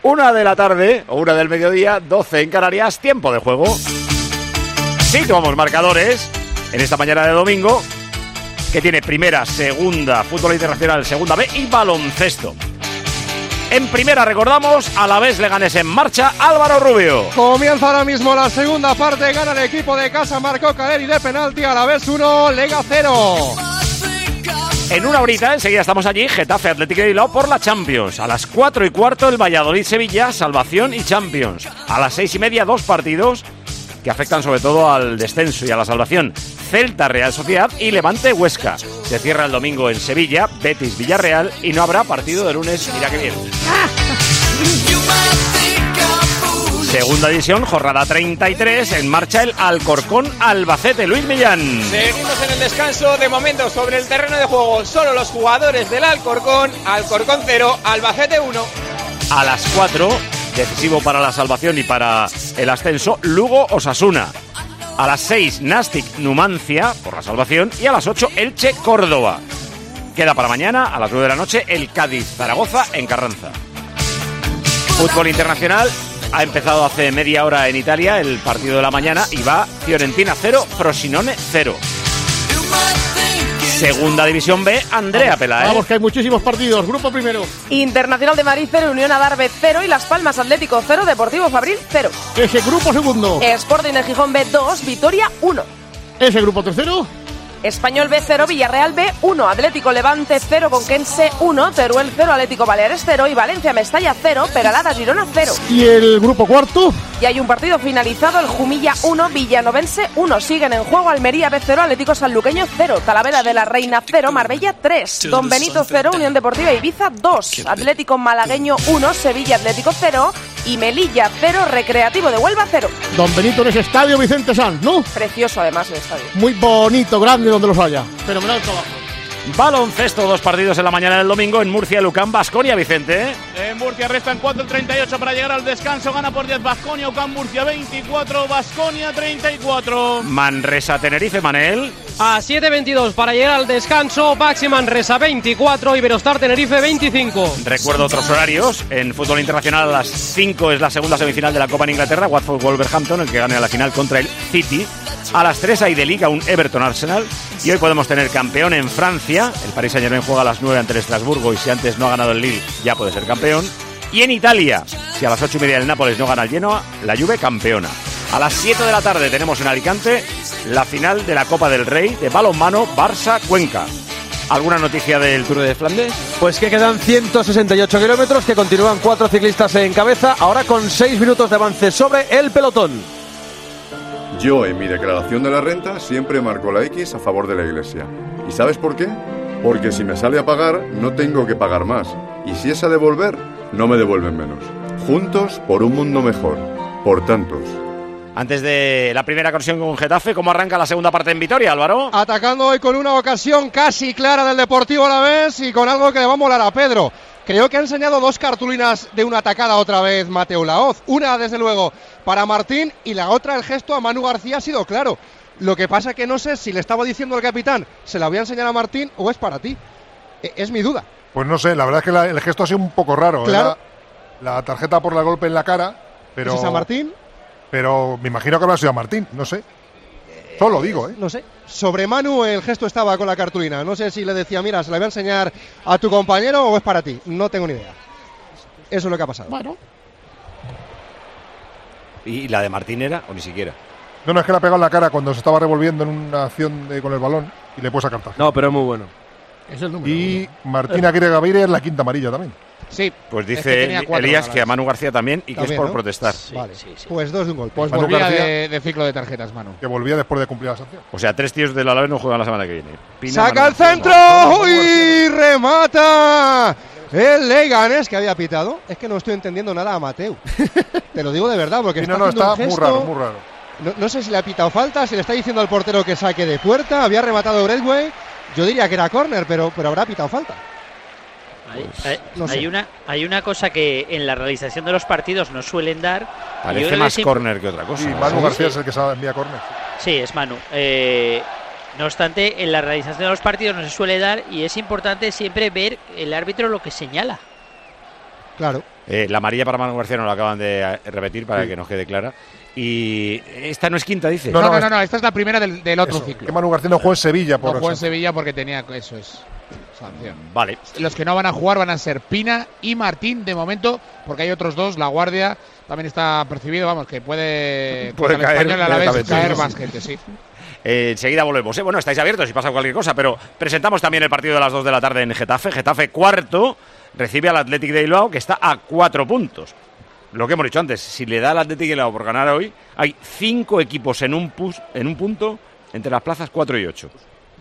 1 de la tarde, o 1 del mediodía, 12 en Canarias, tiempo de juego. Situamos marcadores en esta mañana de domingo, que tiene primera, segunda, fútbol internacional, segunda B y baloncesto. En primera, recordamos, Alavés Leganés en marcha, Álvaro Rubio. Comienza ahora mismo la segunda parte, gana el equipo de casa, marcó Caleri de penalti, Alavés 1, Lega 0. En una horita, enseguida estamos allí, Getafe Atlético de Bilbao por la Champions. A las 4:15 el Valladolid-Sevilla, salvación y Champions. A las 6:30 dos partidos que afectan sobre todo al descenso y a la salvación. Celta Real Sociedad y Levante Huesca. Se cierra el domingo en Sevilla, Betis Villarreal y no habrá partido de lunes, mira que bien. Segunda división, jornada 33, en marcha el Alcorcón Albacete. Luis Millán. Seguimos en el descanso, de momento sobre el terreno de juego solo los jugadores del Alcorcón 0, Albacete 1. A las 4, decisivo para la salvación y para el ascenso, Lugo Osasuna. A las 6, Nastic Numancia por la salvación y a las 8, Elche Córdoba. Queda para mañana a las 9 de la noche el Cádiz Zaragoza en Carranza. Fútbol internacional. Ha empezado hace media hora en Italia el partido de la mañana y va Fiorentina 0, Frosinone 0. Segunda división B, Andrea Pelaez. Vamos, que hay muchísimos partidos. Grupo primero. Internacional de Madrid 0, Unión Adarve 0 y Las Palmas Atlético 0, Deportivo Fabril 0. Ese grupo segundo. Sporting de Gijón B 2, Vitoria 1. Ese grupo tercero. Español B 0, Villarreal B 1, Atlético Levante 0, Conquense 1, Teruel 0, Atlético Baleares 0 y Valencia Mestalla 0, Peralada Girona 0. ¿Y el grupo cuarto? Y hay un partido finalizado, el Jumilla 1, Villanovense 1. Siguen en juego Almería B 0, Atlético Sanluqueño 0, Talavera de la Reina 0, Marbella 3, Don Benito 0, Unión Deportiva Ibiza 2, Atlético Malagueño 1, Sevilla Atlético 0 y Melilla 0, Recreativo de Huelva 0. Don Benito en ese estadio Vicente Sanz, ¿no? Precioso además el estadio. Muy bonito, grande donde los haya. Fenomenal trabajo. Baloncesto, dos partidos en la mañana del domingo en Murcia, Lucán, Baskonia, Vicente. En Murcia restan 4:38 para llegar al descanso. Gana por 10 Baskonia, Ucán Murcia 24, Baskonia 34. Manresa, Tenerife, Manel. A 7:22 para llegar al descanso. Baxi Manresa 24, Iberostar Tenerife 25. Recuerdo otros horarios. En fútbol internacional a las 5 es la segunda semifinal de la Copa en Inglaterra, Watford-Wolverhampton, el que gane la final contra el City. A las 3 hay de Liga un Everton-Arsenal. Y hoy podemos tener campeón en Francia. El Paris Saint-Germain juega a las 9 ante el Estrasburgo y si antes no ha ganado el Lille ya puede ser campeón. Y en Italia, si a las 8:30 el Nápoles no gana el Genoa, la Juve campeona. A las 7 de la tarde tenemos en Alicante la final de la Copa del Rey de balonmano Barça-Cuenca. ¿Alguna noticia del Tour de Flandes? Pues que quedan 168 kilómetros, que continúan 4 ciclistas en cabeza, ahora con 6 minutos de avance sobre el pelotón. Yo en mi declaración de la renta siempre marco la X a favor de la Iglesia. ¿Y sabes por qué? Porque si me sale a pagar, no tengo que pagar más. Y si es a devolver, no me devuelven menos. Juntos por un mundo mejor. Por tantos. Antes de la primera conexión con Getafe, ¿cómo arranca la segunda parte en Vitoria, Álvaro? Atacando hoy con una ocasión casi clara del Deportivo Alavés y con algo que le va a molar a Pedro. Creo que ha enseñado dos cartulinas de una atacada otra vez Mateu Laoz. Una, desde luego, para Martín y la otra, el gesto a Manu García ha sido claro. Lo que pasa que no sé si le estaba diciendo el capitán, se la voy a enseñar a Martín o es para ti. Es mi duda. Pues no sé, la verdad es que el gesto ha sido un poco raro. Claro. La tarjeta por el golpe en la cara, pero... ¿Es a Martín? Pero me imagino que habrá sido a Martín, no sé. Solo digo, ¿eh? No sé. Sobre Manu el gesto estaba con la cartulina. No sé si le decía, mira, se la voy a enseñar a tu compañero o es para ti. No tengo ni idea. Eso es lo que ha pasado. Bueno. ¿Y la de Martín era o ni siquiera? No, es que la ha pegado en la cara cuando se estaba revolviendo en una acción con el balón y le puede sacar tarjeta. No, pero es muy bueno. Es el número. Y Martín Aguirre Gaviria es la quinta amarilla también. Sí. Pues dice Elías que a Manu García también y que es por ¿no? protestar. Sí, vale. Sí. Pues dos de un golpe. Pues Manu volvía García, de ciclo de tarjetas, Manu. Que volvía después de cumplir la sanción. O sea, 3 tíos del Alavés no juegan la semana que viene. Pina, ¡Saca Manu, el centro! ¡Uy! ¡Remata! El Leganés que había pitado. Es que no estoy entendiendo nada a Mateu. Te lo digo de verdad, porque Sí, está haciendo está un gesto, muy raro. No sé si le ha pitado falta, si le está diciendo al portero que saque de puerta. Había rematado Bradway. Yo diría que era córner, pero habrá pitado falta. No sé. Hay una cosa que en la realización de los partidos nos suelen dar. Parece más córner que otra cosa. Sí, Manu García es el que sabe envía córner. Sí, es Manu. No obstante, en la realización de los partidos no se suele dar y es importante siempre ver el árbitro lo que señala. Claro. La amarilla para Manu García no lo acaban de repetir para que nos quede clara. Y esta no es quinta, dice. No, esta es la primera del otro ciclo. Que Manu García no jugó en Sevilla. No jugó en Sevilla porque tenía, eso es sanción. Vale. Los que no van a jugar van a ser Pina y Martín de momento, porque hay otros dos. La Guardia también está percibido, vamos, que puede caer a la vez caer más gente, sí. Enseguida volvemos. Bueno, estáis abiertos si pasa cualquier cosa, pero presentamos también el partido de las 2 de la tarde en Getafe. Getafe cuarto recibe al Athletic de Bilbao, que está a 4 puntos. Lo que hemos dicho antes, si le da al Athletic de Bilbao por ganar hoy, hay 5 equipos en un punto entre las plazas 4 y 8.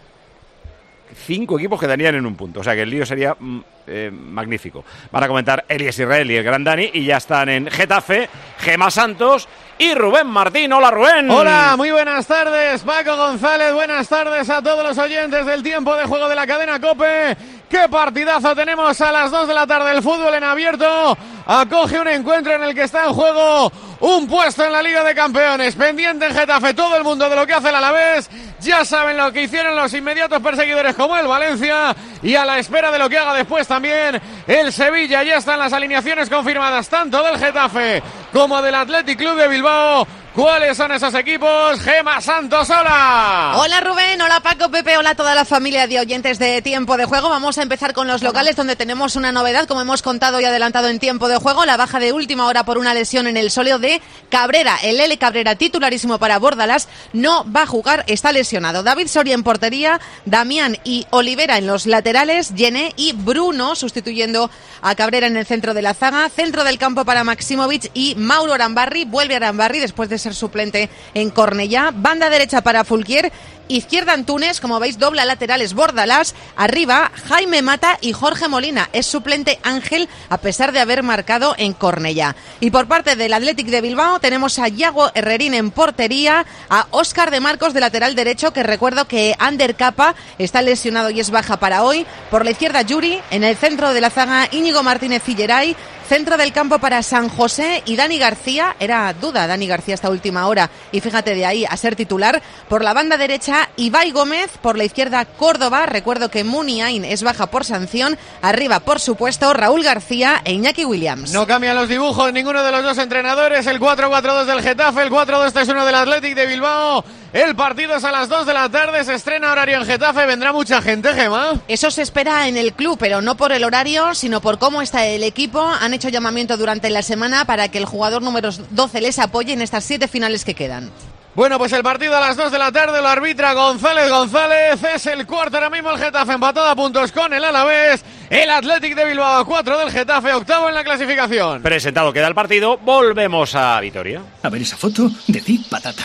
5 equipos que darían en un punto, o sea que el lío sería magnífico. Van a comentar Elias Israel y el Gran Dani, y ya están en Getafe Gemma Santos y Rubén Martín. Hola, Rubén. Hola, muy buenas tardes, Paco González. Buenas tardes a todos los oyentes del tiempo de juego de la cadena COPE. ¡Qué partidazo tenemos a las 2 de la tarde! El fútbol en abierto acoge un encuentro en el que está en juego un puesto en la Liga de Campeones. Pendiente en Getafe todo el mundo de lo que hace el Alavés. Ya saben lo que hicieron los inmediatos perseguidores como el Valencia, y a la espera de lo que haga después también el Sevilla. Ya están las alineaciones confirmadas tanto del Getafe como del Athletic Club de Bilbao. ¿Cuáles son esos equipos? Gemma Santos, hola. Hola Rubén, hola Paco, Pepe, hola a toda la familia de oyentes de Tiempo de Juego. Vamos a empezar con los locales, donde tenemos una novedad, como hemos contado y adelantado en Tiempo de Juego, la baja de última hora por una lesión en el sóleo de Cabrera. El L. Cabrera, titularísimo para Bordalás, no va a jugar, está lesionado. David Soria en portería, Damián y Olivera en los laterales, Yené y Bruno sustituyendo a Cabrera en el centro de la zaga. Centro del campo para Maximovic y Mauro Arambarri. Vuelve Arambarri después de ser suplente en Cornellá. Banda derecha para Fulquier. Izquierda Antunes, como veis, dobla laterales Bordalás. Arriba Jaime Mata y Jorge Molina. Es suplente Ángel, a pesar de haber marcado en Cornellá. Y por parte del Athletic de Bilbao tenemos a Yago Herrerín en portería, a Óscar de Marcos de lateral derecho, que recuerdo que Ander Capa está lesionado y es baja para hoy. Por la izquierda Yuri, en el centro de la zaga Íñigo Martínez Filleray. Centro del campo para San José y Dani García. Era duda Dani García esta última hora, y fíjate, de ahí a ser titular. Por la banda derecha Ibai Gómez, por la izquierda Córdoba. Recuerdo que Muniain es baja por sanción. Arriba, por supuesto, Raúl García e Iñaki Williams. No cambian los dibujos ninguno de los dos entrenadores. El 4-4-2 del Getafe, el 4-2-3-1 del Athletic de Bilbao. El partido es a las 2 de la tarde, se estrena horario en Getafe. ¿Vendrá mucha gente, Gemma? Eso se espera en el club, pero no por el horario, sino por cómo está el equipo. Han hecho llamamiento durante la semana para que el jugador número 12 les apoye en estas 7 finales que quedan. Bueno, pues el partido a las 2 de la tarde lo arbitra González. Es el cuarto ahora mismo el Getafe, empatado a puntos con el Alavés. El Athletic de Bilbao a 4 del Getafe, octavo en la clasificación. Presentado queda el partido, volvemos a Vitoria. A ver esa foto, decir patata.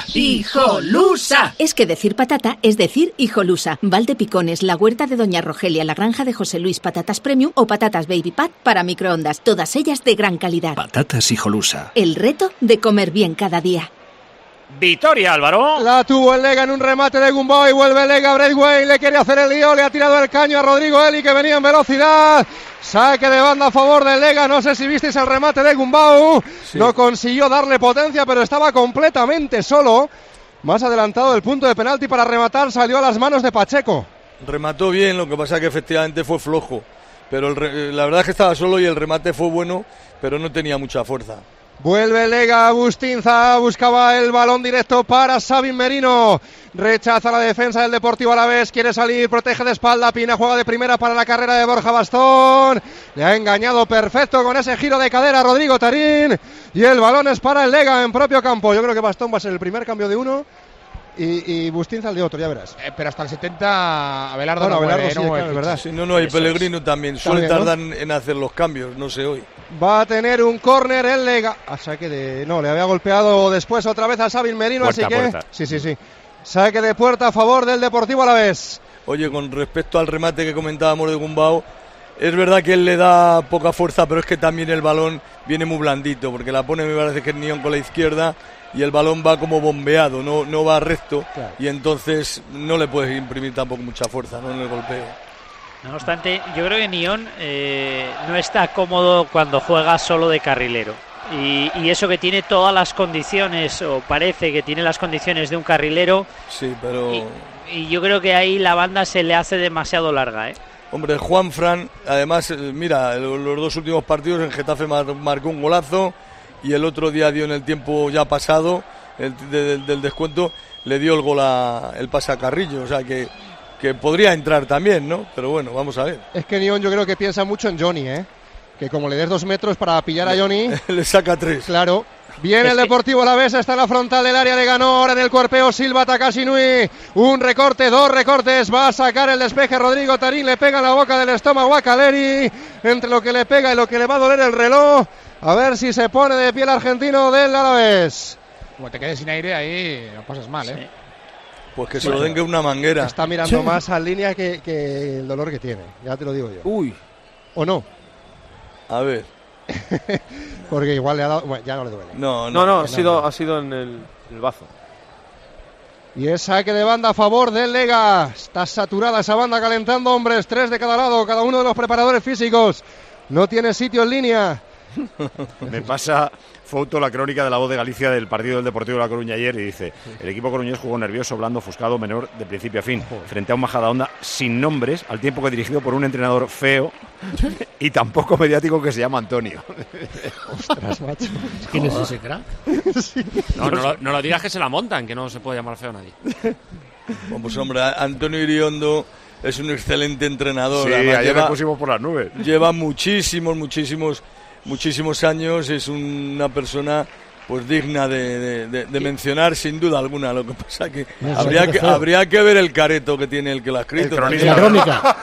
¡Hijolusa! Es que decir patata es decir hijolusa. Valdepicones, la huerta de Doña Rogelia, la granja de José Luis, patatas premium o patatas baby pat para microondas. Todas ellas de gran calidad. Patatas hijolusa. El reto de comer bien cada día. Vitoria, Álvaro. La tuvo el Lega en un remate de Gumbau y vuelve el Lega. Braithwaite le quiere hacer el lío, le ha tirado el caño a Rodrigo Eli, que venía en velocidad. Saque de banda a favor del Lega. No sé si visteis el remate de Gumbau. Sí. No consiguió darle potencia, pero estaba completamente solo. Más adelantado del punto de penalti para rematar, salió a las manos de Pacheco. Remató bien, lo que pasa es que efectivamente fue flojo. Pero la verdad es que estaba solo y el remate fue bueno, pero no tenía mucha fuerza. Vuelve Lega, Bustinza buscaba el balón directo para Sabin Merino. Rechaza la defensa del Deportivo Alavés, quiere salir, protege de espalda, Pina juega de primera para la carrera de Borja Bastón. Le ha engañado perfecto con ese giro de cadera Rodrigo Tarín. Y el balón es para el Lega en propio campo. Yo creo que Bastón va a ser el primer cambio de uno. Y Bustinza el de otro, ya verás. Pero hasta el 70 Abelardo no muere, sí, claro, es verdad. Si no hay Pellegrino también. Suele tardar en hacer los cambios, no sé hoy. Va a tener un córner el Lega. A saque de... No, le había golpeado después otra vez a Sabin Merino, puerta, así que... Puerta. Sí. Saque de puerta a favor del Deportivo Alavés. Oye, con respecto al remate que comentábamos de Gumbau, es verdad que él le da poca fuerza, pero es que también el balón viene muy blandito, porque la pone, me parece que es Nión con la izquierda, y el balón va como bombeado, no va recto, claro. Y entonces no le puedes imprimir tampoco mucha fuerza, ¿no?, en el golpeo. No obstante, yo creo que Nión no está cómodo cuando juega solo de carrilero. Y eso que tiene todas las condiciones, o parece que tiene las condiciones de un carrilero. Sí, pero... Y yo creo que ahí la banda se le hace demasiado larga, ¿eh? Hombre, Juanfran, además, mira, los 2 últimos partidos en Getafe marcó un golazo y el otro día dio en el tiempo ya pasado, del descuento, le dio el gol el pase a Carrillo, o sea que podría entrar también, ¿no? Pero bueno, vamos a ver. Es que Nión yo creo que piensa mucho en Johnny, que como le des 2 metros para pillar a Johnny... le saca 3. Claro. Viene el Deportivo Alavés, está en la frontal del área de Ganó, ahora en el cuerpeo Silva Takashi Nui, un recorte, 2 recortes, va a sacar el despeje Rodrigo Tarín, le pega en la boca del estómago a Caleri, entre lo que le pega y lo que le va a doler el reloj, a ver si se pone de pie el argentino del Alavés. Como te quedes sin aire ahí, lo pasas mal, sí. Pues que se lo den que una manguera. Está mirando más a línea que el dolor que tiene, ya te lo digo yo. Uy. ¿O no? A ver. Porque igual le ha dado... Bueno, ya no le duele. No, ha sido en el bazo. Y es saque de banda a favor del Lega. Está saturada esa banda calentando hombres, 3 de cada lado, cada uno de los preparadores físicos. No tiene sitio en línea. Me pasa foto la crónica de La Voz de Galicia del partido del Deportivo de La Coruña ayer y dice: el equipo coruñés jugó nervioso, blando, ofuscado, menor de principio a fin, frente a un Majadahonda sin nombres, al tiempo que dirigido por un entrenador feo y tampoco mediático que se llama Antonio. Ostras, macho. ¿Quién es ese crack? Sí. No lo digas que se la montan, que no se puede llamar feo a nadie. Bueno, pues hombre, Antonio Iriondo es un excelente entrenador. Sí, además, ayer le pusimos por las nubes. Lleva muchísimos años, es una persona pues digna de mencionar sin duda alguna. Lo que pasa que habría que ver el careto que tiene el que lo ha escrito. La crónica.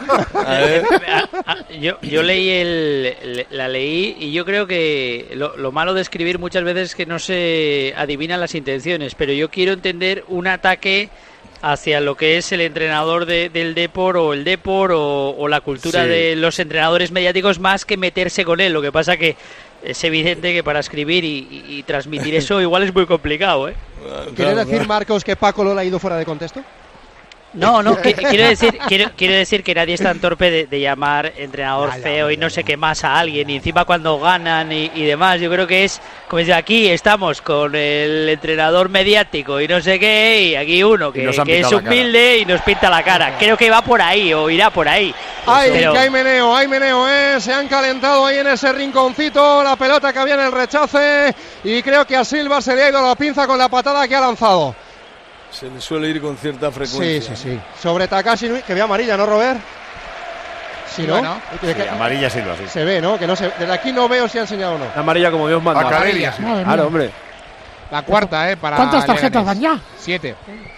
Yo la leí y yo creo que lo malo de escribir muchas veces es que no se adivinan las intenciones, pero yo quiero entender un ataque hacia lo que es el entrenador del Depor o el Depor o la cultura de los entrenadores mediáticos, más que meterse con él. Lo que pasa que es evidente que para escribir y transmitir eso igual es muy complicado, ¿eh? ¿Quiere decir, Marcos, que Paco Lola ha ido fuera de contexto? No, quiero decir que nadie es tan torpe de llamar entrenador feo y no sé qué más a alguien, y encima cuando ganan y demás. Yo creo que es, como dice, aquí estamos con el entrenador mediático y no sé qué, y aquí uno que es humilde y nos pinta la cara. Creo que va por ahí o irá por ahí. Que hay meneo, se han calentado ahí en ese rinconcito, la pelota que había en el rechace, y creo que a Silva se le ha ido la pinza con la patada que ha lanzado. Se le suele ir con cierta frecuencia. Sí. Sobre Takashi Nui, que ve amarilla, ¿no, Robert? Sí, ¿no? Bueno, amarilla Silva, sí. Se ve, ¿no? Que no se, desde aquí no veo si ha enseñado o no. La amarilla como Dios manda. Amarilla, sí. Claro, hombre. La cuarta, para ¿cuántas tarjetas dan ya? 7.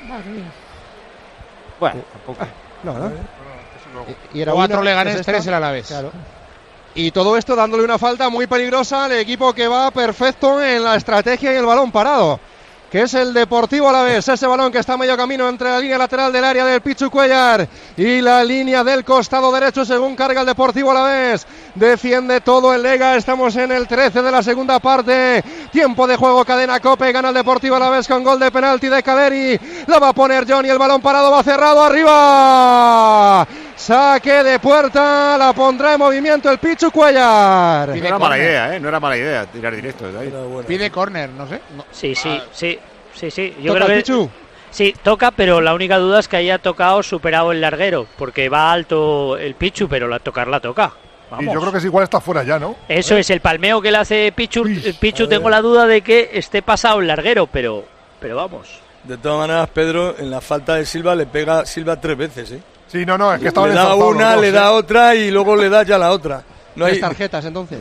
Bueno, tampoco. No. Y era 4 Leganés, 3 el Alavés. Claro. Y todo esto dándole una falta muy peligrosa al equipo que va perfecto en la estrategia y el balón parado, que es el Deportivo Alavés. Ese balón que está a medio camino entre la línea lateral del área del Pichu Cuellar y la línea del costado derecho, según carga el Deportivo Alavés. Defiende todo el Lega. Estamos en el 13 de la segunda parte. Tiempo de juego, cadena COPE. Gana el Deportivo Alavés con gol de penalti de Caleri. La va a poner Johnny. El balón parado va cerrado arriba. Saque de puerta. La pondrá en movimiento el Pichu Cuellar. No era mala idea, No era mala idea tirar directo desde ahí. Bueno. Pide córner, no sé. No. Sí. Yo ¿Toca creo que Pichu? Sí, toca, pero la única duda es que haya superado el larguero, porque va alto el Pichu, pero la toca. Vamos. Y yo creo que es igual, está fuera ya, ¿no? Eso es el palmeo que le hace Pichu. Pichu, tengo la duda de que esté pasado el larguero, pero vamos. De todas maneras, Pedro, en la falta de Silva le pega Silva 3 veces, ¿eh? Sí, no, es que estaba le da una, le da otra y luego le da ya la otra. No hay tarjetas, entonces.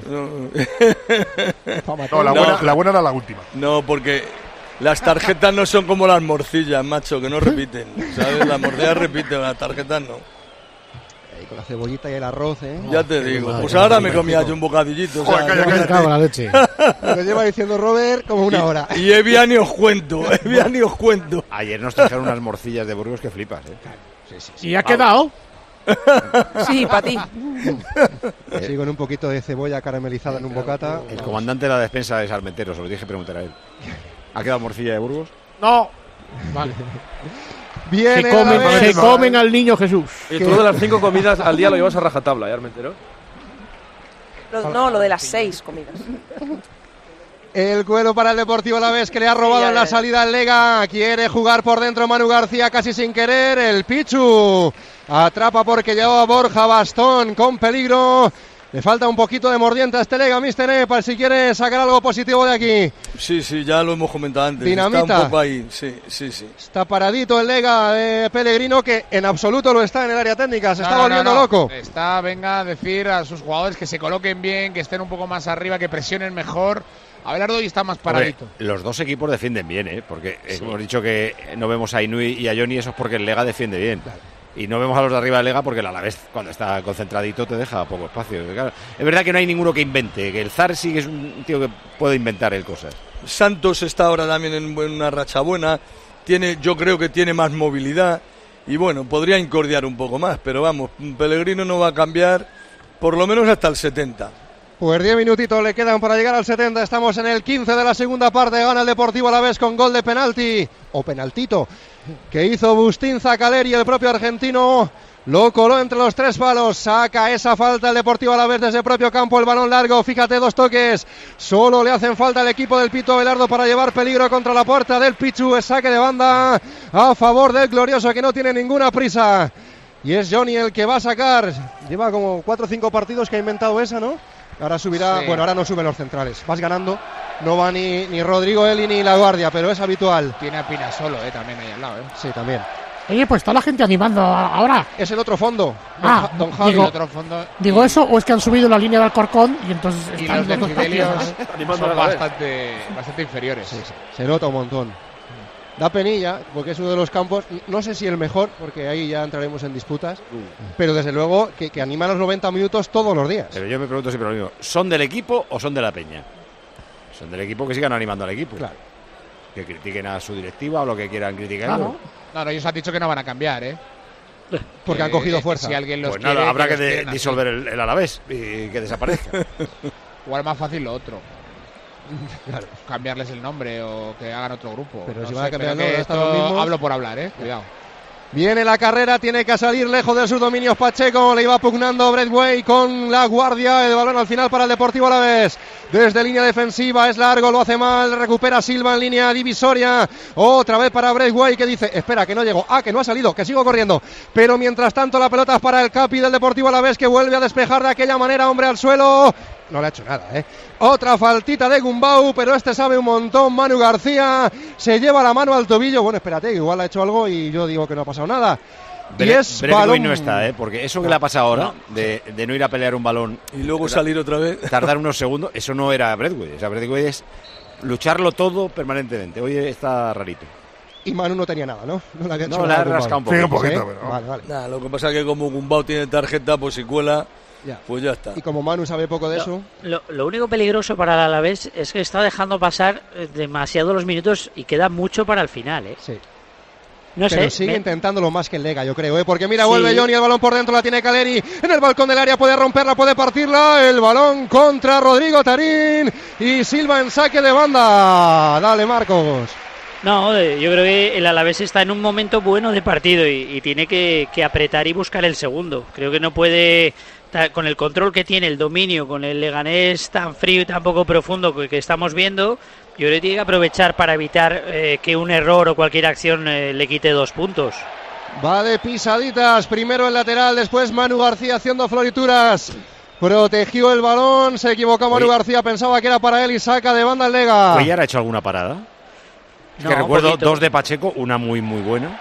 La buena era la última. No, porque las tarjetas no son como las morcillas, macho, que no repiten, ¿sabes? Las morcillas repiten, las tarjetas no. Ahí con la cebollita y el arroz, Ya te digo, pues ahora me comía yo un bocadillito. Cago la leche. Lo que lleva diciendo Robert como una hora. Y Evia ni os cuento. Ayer nos trajeron unas morcillas de Burgos que flipas, Sí. ¿Y ha quedado? Sí, para ti. Sí, con un poquito de cebolla caramelizada en un bocata. El comandante de la despensa de Salmentero, se lo dije preguntar a él. ¿Ha quedado morcilla de Burgos? No. Vale. Se comen al niño Jesús. Y tú de las 5 comidas al día lo llevas a rajatabla, ¿ya, Armentero? No, lo de las 6 comidas. El cuero para el Deportivo Alavés, que le ha robado en la salida al Lega. Quiere jugar por dentro Manu García casi sin querer. El Pichu atrapa porque llevaba Borja Bastón con peligro. Le falta un poquito de mordiente a este Lega, Mister Nepal, si quiere sacar algo positivo de aquí. Sí, ya lo hemos comentado antes. Dinamita. Está un poco ahí, sí. Está paradito el Lega de Pellegrino, que en absoluto lo está en el área técnica, se está volviendo loco. Venga a decir a sus jugadores que se coloquen bien, que estén un poco más arriba, que presionen mejor. Abelardo hoy está más paradito. Hombre, los dos equipos defienden bien, porque hemos dicho que no vemos a Inui y a Johnny, eso es porque el Lega defiende bien. Claro. Y no vemos a los de arriba del Lega porque el Alavés, cuando está concentradito, te deja poco espacio. Claro, es verdad que no hay ninguno que invente, que el Zar sí que es un tío que puede inventar el cosas. Santos está ahora también en una racha buena, yo creo que tiene más movilidad y bueno, podría incordiar un poco más, pero vamos, Pellegrino no va a cambiar por lo menos hasta el 70. Pues 10 minutitos le quedan para llegar al 70. Estamos en el 15 de la segunda parte. Gana el Deportivo Alavés con gol de penalti, o penaltito, que hizo Bustín Zacaleri. El propio argentino lo coló entre los 3 palos. Saca esa falta el Deportivo Alavés desde el propio campo. El balón largo, fíjate, 2 toques. Solo le hacen falta al equipo del Pito Abelardo para llevar peligro contra la puerta del Pichu. Es saque de banda a favor del Glorioso, que no tiene ninguna prisa. Y es Johnny el que va a sacar. Lleva como 4 o 5 partidos que ha inventado esa, ¿no? Ahora subirá, sí. Bueno, ahora no suben los centrales. Vas ganando, no va ni Rodrigo Eli ni La Guardia, pero es habitual. Tiene a Pina solo, también ahí al lado, Sí, también. Oye, pues está la gente animando ahora. Es el otro fondo, don Javi. El otro fondo. Digo eso, o es que han subido la línea de Alcorcón y entonces están los decibelios son bastante inferiores. Sí. Se nota un montón. Da penilla, porque es uno de los campos, no sé si el mejor, porque ahí ya entraremos en disputas, pero desde luego que anima los 90 minutos todos los días. Pero yo me pregunto siempre lo mismo, ¿son del equipo o son de la peña? Son del equipo, que sigan animando al equipo. Claro. Que critiquen a su directiva o lo que quieran criticar. Claro. No, ellos han dicho que no van a cambiar, porque han cogido fuerza. Si alguien los pues quiere, nada, habrá que disolver el Alavés y que desaparezca. Igual más fácil lo otro. Claro. Cambiarles el nombre o que hagan otro grupo. Pero no si sé, van a cambiar pero que esto hablo por hablar, cuidado. Viene la carrera, tiene que salir lejos de sus dominios Pacheco, le iba pugnando Breadway con La Guardia, el balón al final para el Deportivo Alavés, desde línea defensiva, es largo, lo hace mal, recupera Silva en línea divisoria, otra vez para Breadway, que dice, espera, que no llego, que no ha salido, que sigo corriendo, pero mientras tanto la pelota es para el Capi del Deportivo Alavés, que vuelve a despejar de aquella manera, hombre al suelo, no le ha hecho nada, Otra faltita de Gumbau, pero este sabe un montón, Manu García, se lleva la mano al tobillo, bueno, espérate, igual ha hecho algo y yo digo que no ha pasado nada. Breadway no está, porque eso que le ha pasado ahora, de no ir a pelear un balón y luego salir otra vez, tardar unos segundos, eso no era Breadway. O sea, Breadway es lucharlo todo permanentemente. Hoy está rarito. Y Manu no tenía nada, ¿no? No le ha rascado un poco. Sí, un poquito, pero... Vale. Nah, lo que pasa es que como Gumbau tiene tarjeta, pues si cuela, pues ya está. Y como Manu sabe poco de eso... Lo único peligroso para el Alavés es que está dejando pasar demasiado los minutos y queda mucho para el final, Sí. No pero sé, sigue intentándolo más que el Lega, yo creo, porque mira, vuelve Johnny, el balón por dentro, la tiene Caleri, en el balcón del área, puede romperla, puede partirla, el balón contra Rodrigo Tarín, y Silva en saque de banda. Dale, Marcos. No, yo creo que el Alavés está en un momento bueno de partido y tiene que apretar y buscar el segundo. Creo que no puede, con el control que tiene, el dominio, con el Leganés tan frío y tan poco profundo que estamos viendo, yo creo que tiene que aprovechar para evitar que un error o cualquier acción le quite 2 puntos. Va de pisaditas, primero el lateral, después Manu García haciendo florituras. Protegió el balón, se equivocó Manu García, pensaba que era para él y saca de banda el Lega. ¿Cuellar ha hecho alguna parada? Es que recuerdo 2 de Pacheco, una muy buena.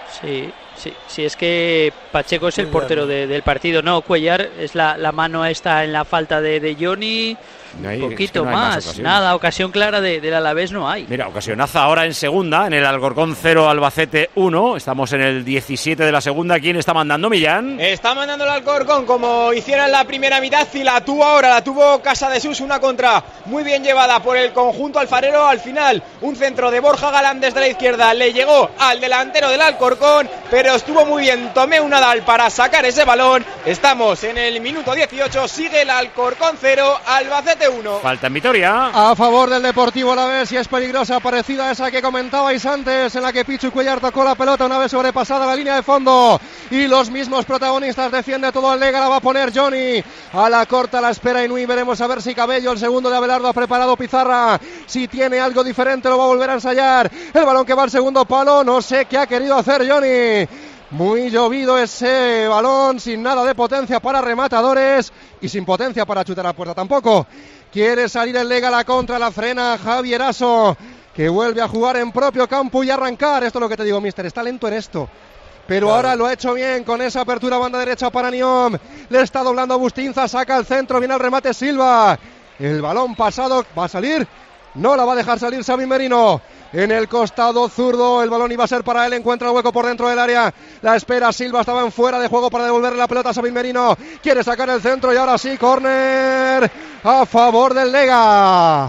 Sí, es que Pacheco es el portero del partido. No, Cuellar es la mano esta en la falta de Johnny. Un poquito más, nada, ocasión clara del Alavés no hay. Mira, ocasionaza ahora en segunda, en el Alcorcón 0, Albacete 1. Estamos en el 17 de la segunda. ¿Quién está mandando, Millán? Está mandando el Alcorcón, como hicieron en la primera mitad, y la tuvo Casa de Sus, una contra muy bien llevada por el conjunto alfarero. Al final, un centro de Borja Galán desde la izquierda le llegó al delantero del Alcorcón, pero estuvo muy bien Tomeu Nadal para sacar ese balón. Estamos en el minuto 18, sigue el Alcorcón 0, Albacete 7-1. Falta en Vitoria. A favor del Deportivo Alavés, y es peligrosa, parecida a esa que comentabais antes, en la que Pichu Cuellar tocó la pelota una vez sobrepasada la línea de fondo. Y los mismos protagonistas, defiende todo el Lega, la va a poner Johnny. A la corta la espera Inui, veremos a ver si Cabello, el segundo de Abelardo, ha preparado Pizarra. Si tiene algo diferente lo va a volver a ensayar. El balón que va al segundo palo, no sé qué ha querido hacer Johnny. Muy llovido ese balón, sin nada de potencia para rematadores y sin potencia para chutar a puerta tampoco. Quiere salir el Lega, la contra, la frena Javier Aso, que vuelve a jugar en propio campo y arrancar. Esto es lo que te digo, mister, está lento en esto. Pero claro, ahora lo ha hecho bien con esa apertura banda derecha para Niom. Le está doblando Bustinza, saca el centro, viene al remate Silva. El balón pasado, ¿va a salir? No la va a dejar salir Xavi Merino. En el costado zurdo, el balón iba a ser para él, encuentra el hueco por dentro del área, la espera Silva, estaba en fuera de juego para devolverle la pelota a Xavi Merino, quiere sacar el centro y ahora sí, córner a favor del Lega.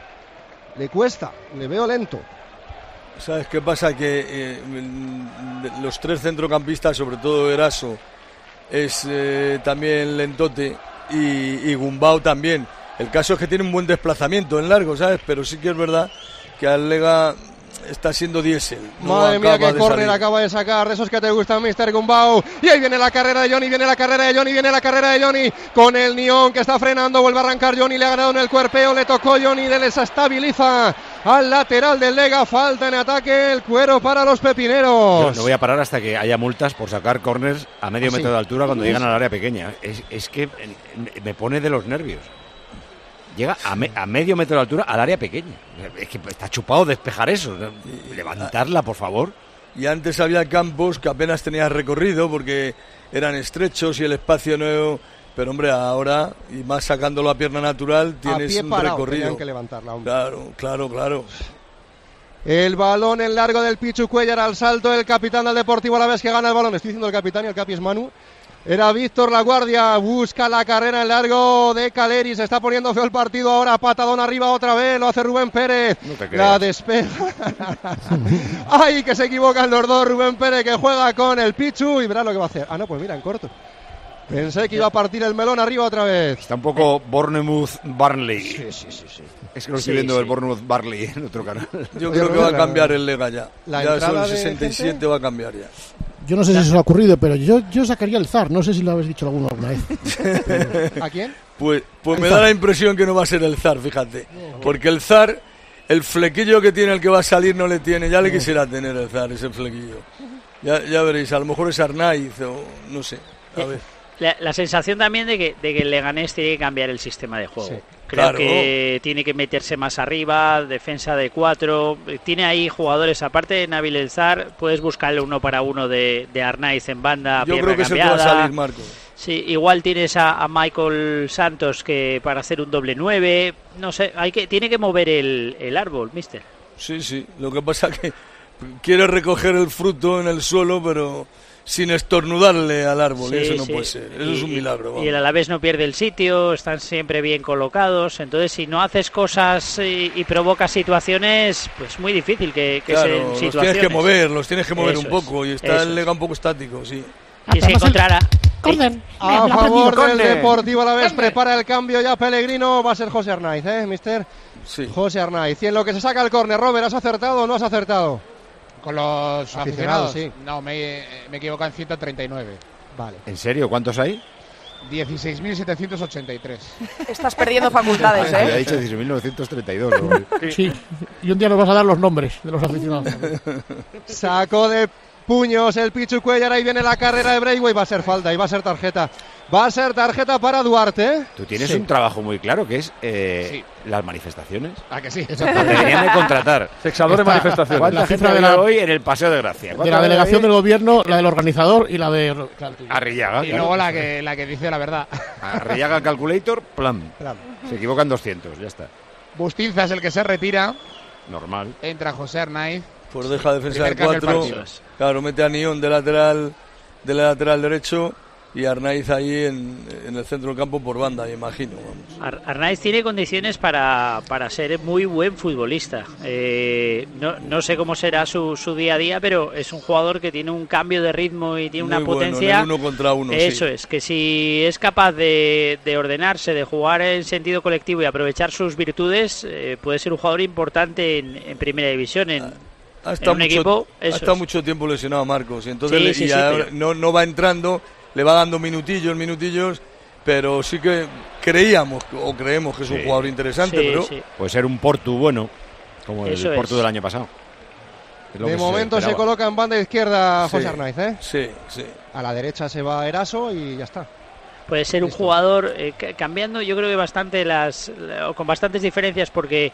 Le cuesta, le veo lento. ¿Sabes qué pasa? Que los tres centrocampistas, sobre todo Eraso, es también lentote, y Gumbau también. El caso es que tiene un buen desplazamiento en largo, ¿sabes? Pero sí que es verdad que al Lega está siendo diésel. Madre mía, qué córner acaba de sacar, de esos que te gustan, Mr. Gumbau. Y ahí viene la carrera de Johnny, viene la carrera de Johnny, con el Nión que está frenando, vuelve a arrancar Johnny, le ha ganado en el cuerpeo, le tocó Johnny, le desestabiliza al lateral del Lega, falta en ataque, el cuero para los pepineros. Yo no voy a parar hasta que haya multas por sacar corners a medio metro de altura cuando llegan al área pequeña. Es que me pone de los nervios. Llega a medio metro de altura al área pequeña. Es que está chupado despejar eso. Levantarla, por favor. Y antes había campos que apenas tenías recorrido porque eran estrechos y el espacio nuevo. Pero, hombre, ahora, y más sacándolo a pierna natural, tienes un recorrido. Que levantarla, hombre. Claro. El balón en largo del Pichu Cuellar al salto del capitán del Deportivo Alavés que gana el balón. Estoy diciendo el capitán y el capi es Manu. Era Víctor Laguardia, busca la carrera en largo de Caleri, se está poniendo feo el partido ahora, patadón arriba otra vez, lo hace Rubén Pérez, la despega. ¡Ay, que se equivocan los dos! Rubén Pérez que juega con el Pichu y verá lo que va a hacer. Ah, no, pues mira, en corto. Pensé que iba a partir el melón arriba otra vez. Está un poco Bournemouth-Barnley. Sí. Es que lo estoy viendo el Bournemouth-Barnley en otro canal. Yo creo que va a cambiar el Lega ya. Ya son 67, va a cambiar ya. Yo no sé si se os ha ocurrido, pero yo sacaría el ZAR. No sé si lo habéis dicho alguna vez. ¿A quién? Pues me da la impresión que no va a ser el ZAR, fíjate. Porque el ZAR, el flequillo que tiene el que va a salir no le tiene. Ya le quisiera tener el ZAR, ese flequillo. Ya veréis, a lo mejor es Arnaiz o no sé. A ver. La sensación también de que el Leganés tiene que cambiar el sistema de juego. Sí. Creo que tiene que meterse más arriba, defensa de 4. Tiene ahí jugadores, aparte de Nabil El Zar, puedes buscarle uno para uno de Arnaiz en banda. Yo creo que cambiada. Se puede salir, Marco. Sí, igual tienes a Michael Santos que para hacer un doble 9. No sé, tiene que mover el árbol, mister. Sí. Lo que pasa es que quiere recoger el fruto en el suelo, pero sin estornudarle al árbol, eso no puede ser, eso es un milagro. Vamos. Y el Alavés no pierde el sitio, están siempre bien colocados, entonces si no haces cosas y provocas situaciones, pues muy difícil que se situaciones. Los tienes que mover un poco, y está el Lega un poco estático, sí. Y si encontrara... A favor del Deportivo Alavés, prepara el cambio ya Pellegrino, va a ser José Arnaiz, mister? Sí. José Arnaiz, y en lo que se saca el córner, Robert, ¿has acertado o no has acertado? Con los aficionados, sí. No, me equivoco en 139. Vale. ¿En serio? ¿Cuántos hay? 16.783. Estás perdiendo facultades, Ha dicho 16.932. Sí, y un día nos vas a dar los nombres de los aficionados. Sacó de puños el Pichu Cuellar, ahí viene la carrera de Braithwaite, va a ser falta y va a ser tarjeta. Va a ser tarjeta para Duarte. Tú tienes un trabajo muy claro que es las manifestaciones. ¿A que sí? Deberían de contratar. Sexador de manifestaciones. ¿Cuánta gente había hoy en el Paseo de Gracia? De la delegación del gobierno, la del organizador y la de... Arrillaga. Y luego la que dice la verdad. Arrillaga Calculator, plan. Se equivocan 200, ya está. Bustinza es el que se retira. Normal. Entra José Arnaiz. Pues deja defensa de 4. Claro, mete a Nión de lateral derecho. y Arnaiz ahí en el centro del campo por banda, me imagino. Arnaiz tiene condiciones para ser muy buen futbolista. No sé cómo será su día a día, pero es un jugador que tiene un cambio de ritmo y tiene una potencia. Bueno, en el 1 contra 1. Eso es, que si es capaz de ordenarse, de jugar en sentido colectivo y aprovechar sus virtudes, puede ser un jugador importante en primera división. Ha estado mucho tiempo lesionado Marcos, y entonces pero no va entrando, le va dando minutillos, pero sí que creemos que es un jugador interesante. Pero puede ser un Portu bueno, como el Portu del año pasado. De momento se coloca en banda izquierda José Arnaiz, ¿eh? Sí. A la derecha se va Eraso y ya está. Puede ser un jugador cambiando, yo creo que bastante con bastantes diferencias, porque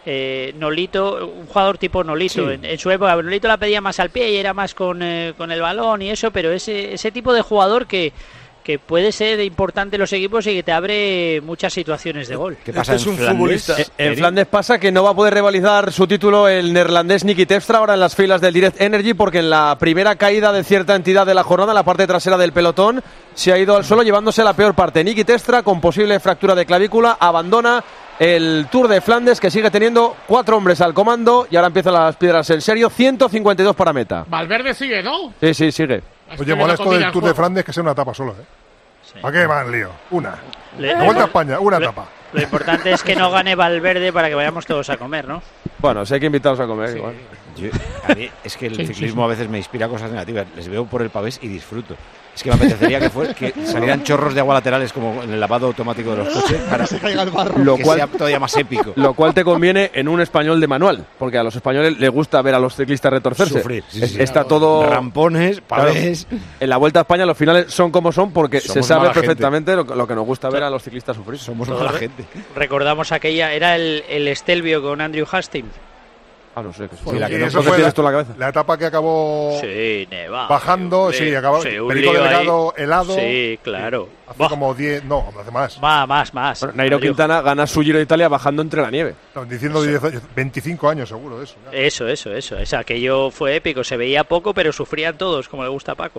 Nolito, un jugador tipo Nolito, en su época Nolito la pedía más al pie y era más con el balón y eso, pero ese tipo de jugador que puede ser importante en los equipos y que te abre muchas situaciones de gol. ¿Qué pasa en Flandes? En Flandes pasa que no va a poder rivalizar su título el neerlandés Nicky Terpstra ahora en las filas del Direct Energy, porque en la primera caída de cierta entidad de la jornada, en la parte trasera del pelotón, se ha ido al suelo llevándose la peor parte. Nicky Terpstra, con posible fractura de clavícula, abandona el Tour de Flandes, que sigue teniendo 4 hombres al comando, y ahora empiezan las piedras en serio. 152 para meta. Valverde sigue, ¿no? Sí, sigue. Oye, molesto del Tour de Flandes que sea una etapa sola, ¿eh? Sí. ¿Para qué van lío? La Vuelta a España, una etapa. Lo importante es que no gane Valverde para que vayamos todos a comer, ¿no? Bueno, si hay que invitarlos a comer, igual. A mí es que el ciclismo a veces me inspira cosas negativas. Les veo por el pavés y disfruto. Es que me apetecería que salieran chorros de agua laterales como en el lavado automático de los coches para que sea todavía más épico. Lo cual te conviene en un español de manual, porque a los españoles les gusta ver a los ciclistas retorcerse. Sufrir. Está todo... Rampones, pavés... Claro, en la Vuelta a España los finales son como son, porque se sabe perfectamente lo que nos gusta ver a los ciclistas sufrir. Somos mala gente. Recordamos aquella, era el Stelvio con Andrew Hastings. No sé. Eso fue la etapa que acabó bajando, acabó Perico Delgado helado. Sí, claro. Hace como 10, hace más. Más. Bueno, Nairo Quintana gana su Giro de Italia bajando entre la nieve. Están diciendo 25 años seguro de eso. Ya. Eso. Aquello fue épico. Se veía poco, pero sufrían todos, como le gusta a Paco.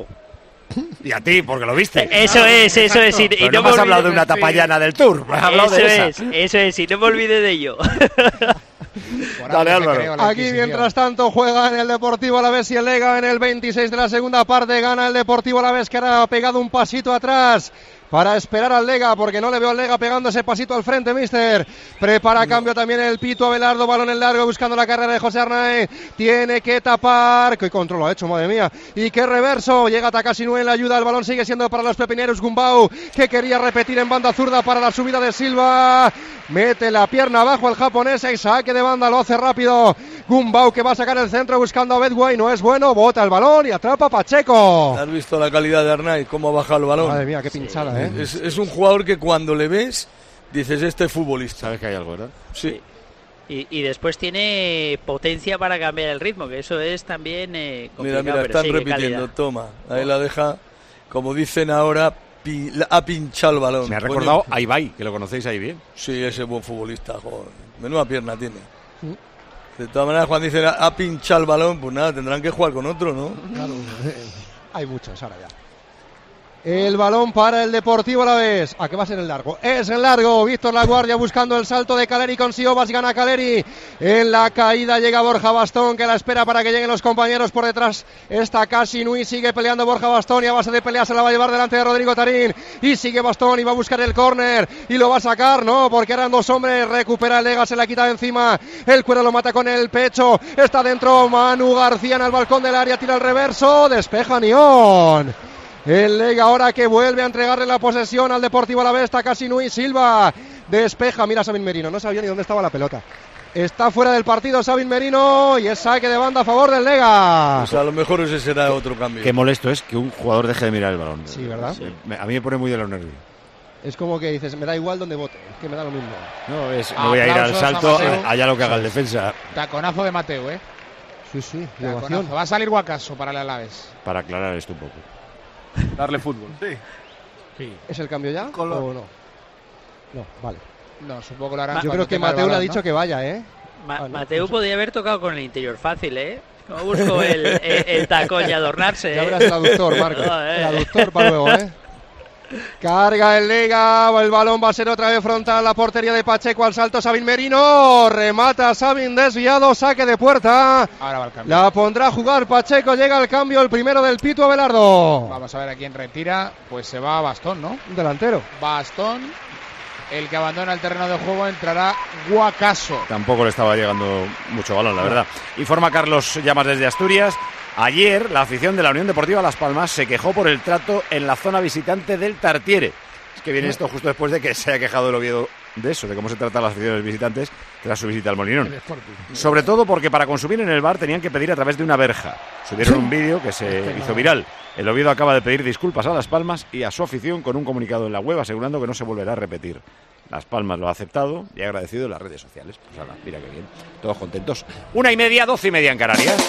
Y a ti, porque lo viste. Eso es. Y no me has hablado de una etapa llana del Tour. Eso es, y no me olvide de ello. Dale, Álvaro. Aquí, mientras tanto, juega en el Deportivo Alavés y el Lega en el 26 de la segunda parte. Gana el Deportivo Alavés, que ahora ha pegado un pasito atrás para esperar al Lega, porque no le veo al Lega pegando ese pasito al frente, mister. Prepara cambio también el Pito Abelardo, balón en largo buscando la carrera de José Arnaiz. Tiene que tapar. Qué control ha hecho, madre mía. Y qué reverso. Llega Takashinu en la ayuda. El balón sigue siendo para los pepineros. Gumbau, que quería repetir en banda zurda para la subida de Silva. Mete la pierna abajo el japonés y saque de banda, lo hace rápido. Gumbau, que va a sacar el centro buscando a Bedway, no es bueno, bota el balón y atrapa a Pacheco. ¿Has visto la calidad de Arnaiz, cómo ha bajado el balón? Madre mía, qué pinchada, ¿eh? Es un jugador que cuando le ves, dices, este es futbolista. Sabes que hay algo, ¿verdad? Sí. Y después tiene potencia para cambiar el ritmo, que eso es también complicado. Mira, están repitiendo, toma, ahí la deja, como dicen ahora, ha pinchado el balón. Me ha recordado a Ibai, que lo conocéis ahí bien. Sí, ese buen futbolista, joder. Menuda pierna tiene. De todas maneras, cuando dicen ha pinchado el balón, pues nada, tendrán que jugar con otro, ¿no? Claro, hay muchos ahora ya. El balón para el Deportivo Alavés. ¿A qué va a ser el largo? Es el largo. Víctor Laguardia buscando el salto de Caleri con Siobas. Gana Caleri. En la caída llega Borja Bastón, que la espera para que lleguen los compañeros por detrás. Está casi Nui. Sigue peleando Borja Bastón y a base de pelea se la va a llevar delante de Rodrigo Tarín. Y sigue Bastón y va a buscar el córner. Y lo va a sacar, no, porque eran dos hombres. Recupera el Lega, se la quita de encima. El Cuero lo mata con el pecho. Está dentro Manu García en el balcón del área. Tira el reverso. Despeja Nión. El Lega ahora que vuelve a entregarle la posesión al Deportivo Alavés. Está casi Nui. Silva despeja, mira a Sabin Merino, no sabía ni dónde estaba la pelota. Está fuera del partido Sabin Merino y es saque de banda a favor del Lega. Pues a lo mejor ese será otro cambio. Qué molesto es que un jugador deje de mirar el balón. Sí, ¿verdad? Sí. A mí me pone muy de los nervios. Es como que dices, me da igual donde vote, es que me da lo mismo. No, me voy a ir al salto, allá lo que haga el defensa. Taconazo de Mateo, ¿eh? Sí, va a salir Guacaso para el Alavés. Para aclarar esto un poco. Darle fútbol. Sí. ¿Es el cambio ya o no? No, vale. No, supongo que lo harán. Yo creo que Mateu le ha dicho que vaya, ¿eh? Mateu podría haber tocado con el interior fácil, ¿eh? No busco el tacón y adornarse. Ya verás el aductor, Marco. El aductor para luego, ¿eh? Carga el Liga, el balón va a ser otra vez frontal, la portería de Pacheco, al salto Sabin Merino, remata Sabin desviado, saque de puerta. Ahora va el cambio. La pondrá a jugar Pacheco, llega el cambio, el primero del Pitu Abelardo. Vamos a ver a quién retira, pues se va a Bastón, ¿no? Delantero. Bastón, el que abandona el terreno de juego, entrará Guacaso. Tampoco le estaba llegando mucho balón, la verdad. Informa Carlos Llamas desde Asturias. Ayer, la afición de la Unión Deportiva Las Palmas se quejó por el trato en la zona visitante del Tartiere. Es que viene esto justo después de que se haya quejado el Oviedo de eso, de cómo se trata a las aficiones visitantes tras su visita al Molinón. Sobre todo porque para consumir en el bar tenían que pedir a través de una verja. Subieron un vídeo que se hizo viral. El Oviedo acaba de pedir disculpas a Las Palmas y a su afición con un comunicado en la web asegurando que no se volverá a repetir. Las Palmas lo ha aceptado y ha agradecido en las redes sociales. Pues ahora, mira qué bien. Todos contentos. 1:30, 12:30 en Canarias.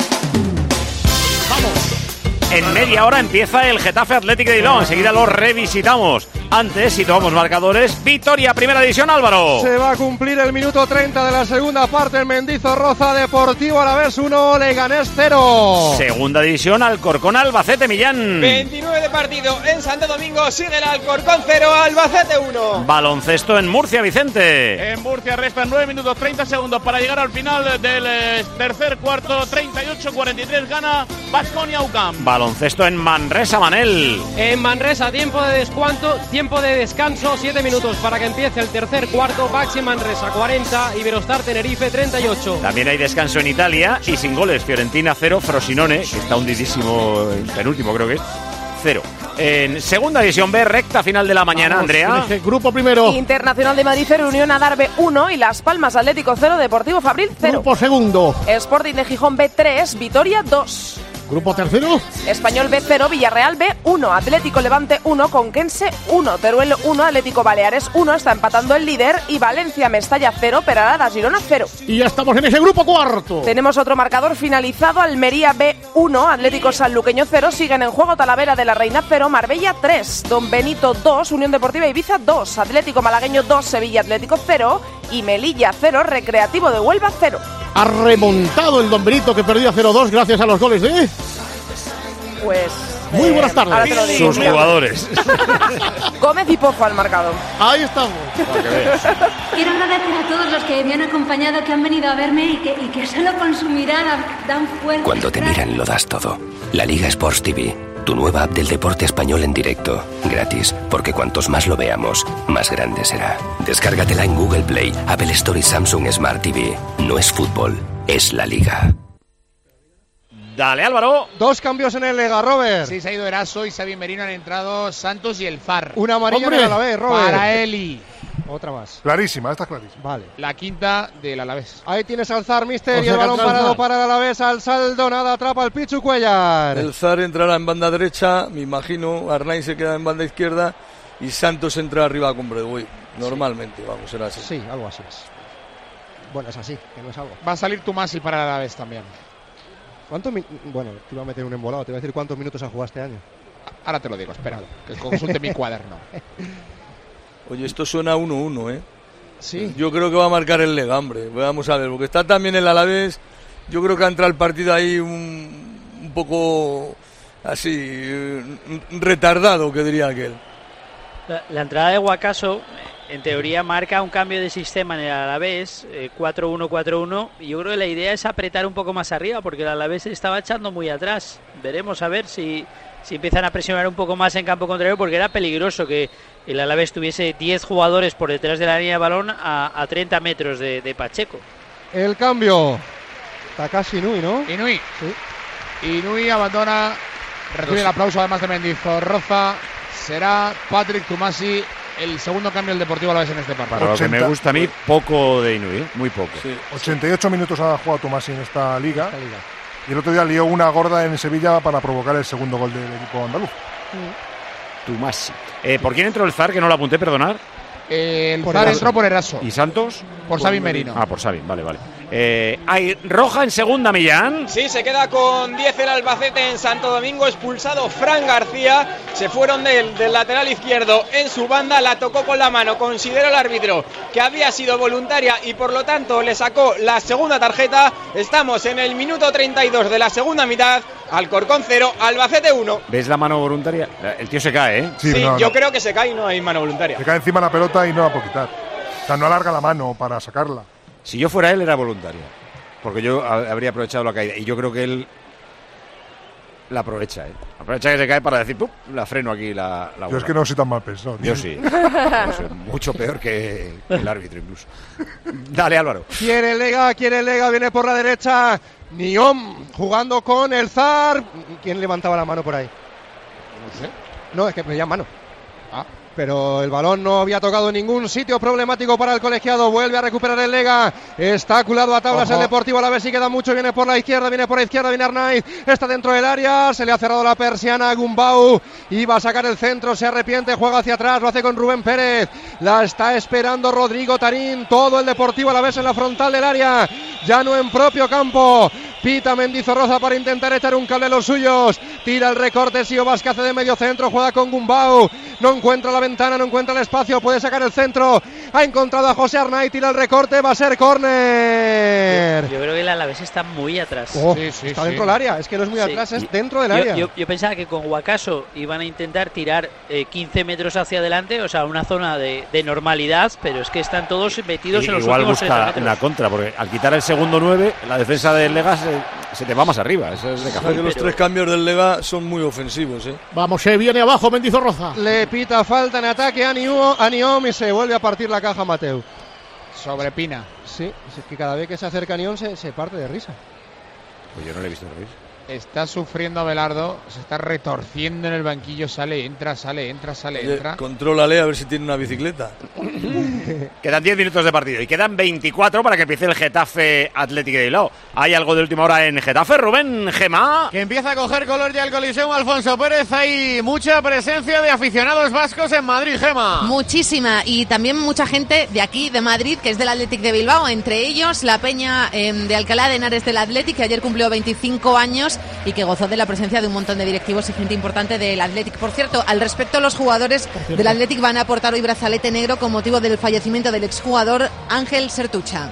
¡Vamos! En media hora empieza el Getafe Athletic de Bilbao. Enseguida lo revisitamos. Antes, si tomamos marcadores, Vitoria, primera división, Álvaro. Se va a cumplir el minuto 30 de la segunda parte en Mendizorroza. Deportivo Alavés 1, Leganés 0. Segunda división, Alcorcón, Albacete, Millán. 29 de partido en Santo Domingo. Sigue el Alcorcón 0, Albacete 1. Baloncesto en Murcia, Vicente. En Murcia restan 9 minutos 30 segundos para llegar al final del tercer cuarto. 38-43 gana Baskonia UCAM. Baloncesto en Manresa, Manel. En Manresa, tiempo de descanso, 7 minutos para que empiece el tercer cuarto. Baxi Manresa 40, Iberostar Tenerife 38. También hay descanso en Italia y sin goles. Fiorentina 0, Frosinone, que está hundidísimo, penúltimo creo que es, 0. En segunda división B, recta final de la mañana, vamos, Andrea. Grupo primero. Internacional de Madrid 0, Unión Adarve 1 y Las Palmas Atlético 0, Deportivo Fabril 0. Grupo segundo. Sporting de Gijón B 3, Vitoria 2. Grupo tercero. Español B0, Villarreal B1, Atlético Levante 1, Conquense 1, Teruel 1, Atlético Baleares 1, está empatando el líder, y Valencia Mestalla 0, Peralada Girona 0. Y ya estamos en ese grupo cuarto. Tenemos otro marcador finalizado, Almería B1, Atlético Sanluqueño 0, siguen en juego Talavera de la Reina 0, Marbella 3, Don Benito 2, Unión Deportiva Ibiza 2, Atlético Malagueño 2, Sevilla Atlético 0 y Melilla 0, Recreativo de Huelva 0. Ha remontado el Don Benito, que perdía 0-2 gracias a los goles de... Pues... muy buenas tardes. Sus jugadores. Gómez y Pozo al marcado. Ahí estamos. Quiero agradecer a todos los que me han acompañado, que han venido a verme y que solo con su mirada dan fuerza. Cuando te miran lo das todo. La Liga Sports TV, tu nueva app del deporte español en directo. Gratis, porque cuantos más lo veamos, más grande será. Descárgatela en Google Play, Apple Store y Samsung Smart TV. No es fútbol, es la Liga. Dale, Álvaro. 2 cambios en el Lega, Robert. Sí, se ha ido Eraso y Sabin Merino, han entrado Santos y el Zar. Una amarilla en el Alavés, Robert. Para Eli. Otra más. Clarísima, esta es clarísima. Vale. La quinta del Alavés. Ahí tienes al Zar, mister, y el balón parado para el Alavés, al saldo, nada, atrapa al Pichu Cuellar. El Zar entrará en banda derecha, me imagino, Arnaiz se queda en banda izquierda y Santos entra arriba con Bradway. Normalmente, vamos, será así. Sí, algo así es. Bueno, es así, que no es algo. Va a salir Tumasi para el Alavés también. Bueno, te iba a meter un embolado, te iba a decir cuántos minutos ha jugado este año. Ahora te lo digo, espera, que consulte mi cuaderno. Oye, esto suena 1-1, ¿eh? Sí. Yo creo que va a marcar el Lega, hombre. Vamos a ver, porque está también el Alavés. Yo creo que ha entrado el partido ahí un poco así, retardado, que diría aquel. La entrada de Guacaso, en teoría, marca un cambio de sistema en el Alavés, 4-1-4-1, y yo creo que la idea es apretar un poco más arriba, porque el Alavés estaba echando muy atrás. Veremos a ver si empiezan a presionar un poco más en campo contrario, porque era peligroso que el Alavés tuviese 10 jugadores por detrás de la línea de balón a 30 metros de Pacheco. El cambio. Takashi Inui, ¿no? Inui. Sí. Inui abandona, recibe el aplauso además de Mendizorroza. Será Patrick Tumasi el segundo cambio del Deportivo Alavés en este partido. Para lo que me gusta a mí, poco de Inui, muy poco. Sí. 88 minutos ha jugado Tumasi en esta liga. Y el otro día lió una gorda en Sevilla para provocar el segundo gol del equipo andaluz. Tumasi. ¿Por quién entró el Zar? Que no lo apunté, perdonar. El Zar entró por Eraso. ¿Y Santos? Por Sabin Merino. Ah, por Sabin, vale. Hay roja en segunda, Millán. Sí, se queda con 10 el Albacete en Santo Domingo, expulsado Fran García. Se fueron del lateral izquierdo en su banda, la tocó con la mano. Consideró el árbitro que había sido voluntaria y por lo tanto le sacó la segunda tarjeta. Estamos en el minuto 32 de la segunda mitad. Alcorcón 0, Albacete 1. ¿Ves la mano voluntaria? El tío se cae, ¿eh? Sí, yo creo que se cae y no hay mano voluntaria. Se cae encima de la pelota y no la puede quitar. O sea, no alarga la mano para sacarla. Si yo fuera él, era voluntaria. Porque yo habría aprovechado la caída. Y yo creo que él la aprovecha, ¿eh? Aprovecha que se cae para decir, ¡pum!, la freno aquí la Yo es que no soy tan mal pensado. Yo sí. Yo soy mucho peor que el árbitro incluso. Dale, Álvaro. Quiere el Lega, viene por la derecha. Niom jugando con el Zar. ¿Quién levantaba la mano por ahí? No sé. No, es que pedía mano. Pero el balón no había tocado ningún sitio problemático para el colegiado. Vuelve a recuperar el Lega. Está culado a tablas el Deportivo Alavés y queda mucho. Viene por la izquierda, viene Arnaiz. Está dentro del área. Se le ha cerrado la persiana a Gumbau. Iba a sacar el centro, se arrepiente, juega hacia atrás. Lo hace con Rubén Pérez. La está esperando Rodrigo Tarín. Todo el Deportivo Alavés en la frontal del área. Ya no en propio campo. Pita Mendizorroza para intentar echar un cable a los suyos. Tira el recorte Siobas, que hace de medio centro. Juega con Gumbau. No encuentra la ventana, no encuentra el espacio. Puede sacar el centro. Ha encontrado a José Arnaiz. Tira el recorte. Va a ser córner. Yo creo que el Alavés está muy atrás. Está dentro del área. Es que no es muy atrás, es dentro del área. Yo pensaba que con Guacaso iban a intentar tirar 15 metros hacia adelante. O sea, una zona de normalidad. Pero es que están todos metidos en los últimos 30 metros. Una contra, porque al quitar el segundo 9, la defensa del Lega se te va más arriba. Eso es de cajón. Los tres cambios del Lega son muy ofensivos, ¿eh? Vamos, viene abajo Mendizorroza. Le pita falta en ataque a Niom y se vuelve a partir la caja Mateu. Sobre Pina. Sí, es que cada vez que se acerca a Niom se parte de risa. Pues yo no le he visto reír. Está sufriendo Abelardo, se está retorciendo en el banquillo, sale, entra. Contrólale a ver si tiene una bicicleta. Quedan 10 minutos de partido y quedan 24 para que empiece el Getafe Atlético de Bilbao. ¿Hay algo de última hora en Getafe, Rubén Gemá? Que empieza a coger color ya el Coliseum Alfonso Pérez. Hay mucha presencia de aficionados vascos en Madrid, Gema. Muchísima, y también mucha gente de aquí, de Madrid, que es del Athletic de Bilbao. Entre ellos la peña de Alcalá de Henares del Athletic, que ayer cumplió 25 años y que gozó de la presencia de un montón de directivos y gente importante del Athletic. Por cierto, al respecto, los jugadores del Athletic van a aportar hoy brazalete negro con motivo del fallecimiento del exjugador Ángel Sertucha.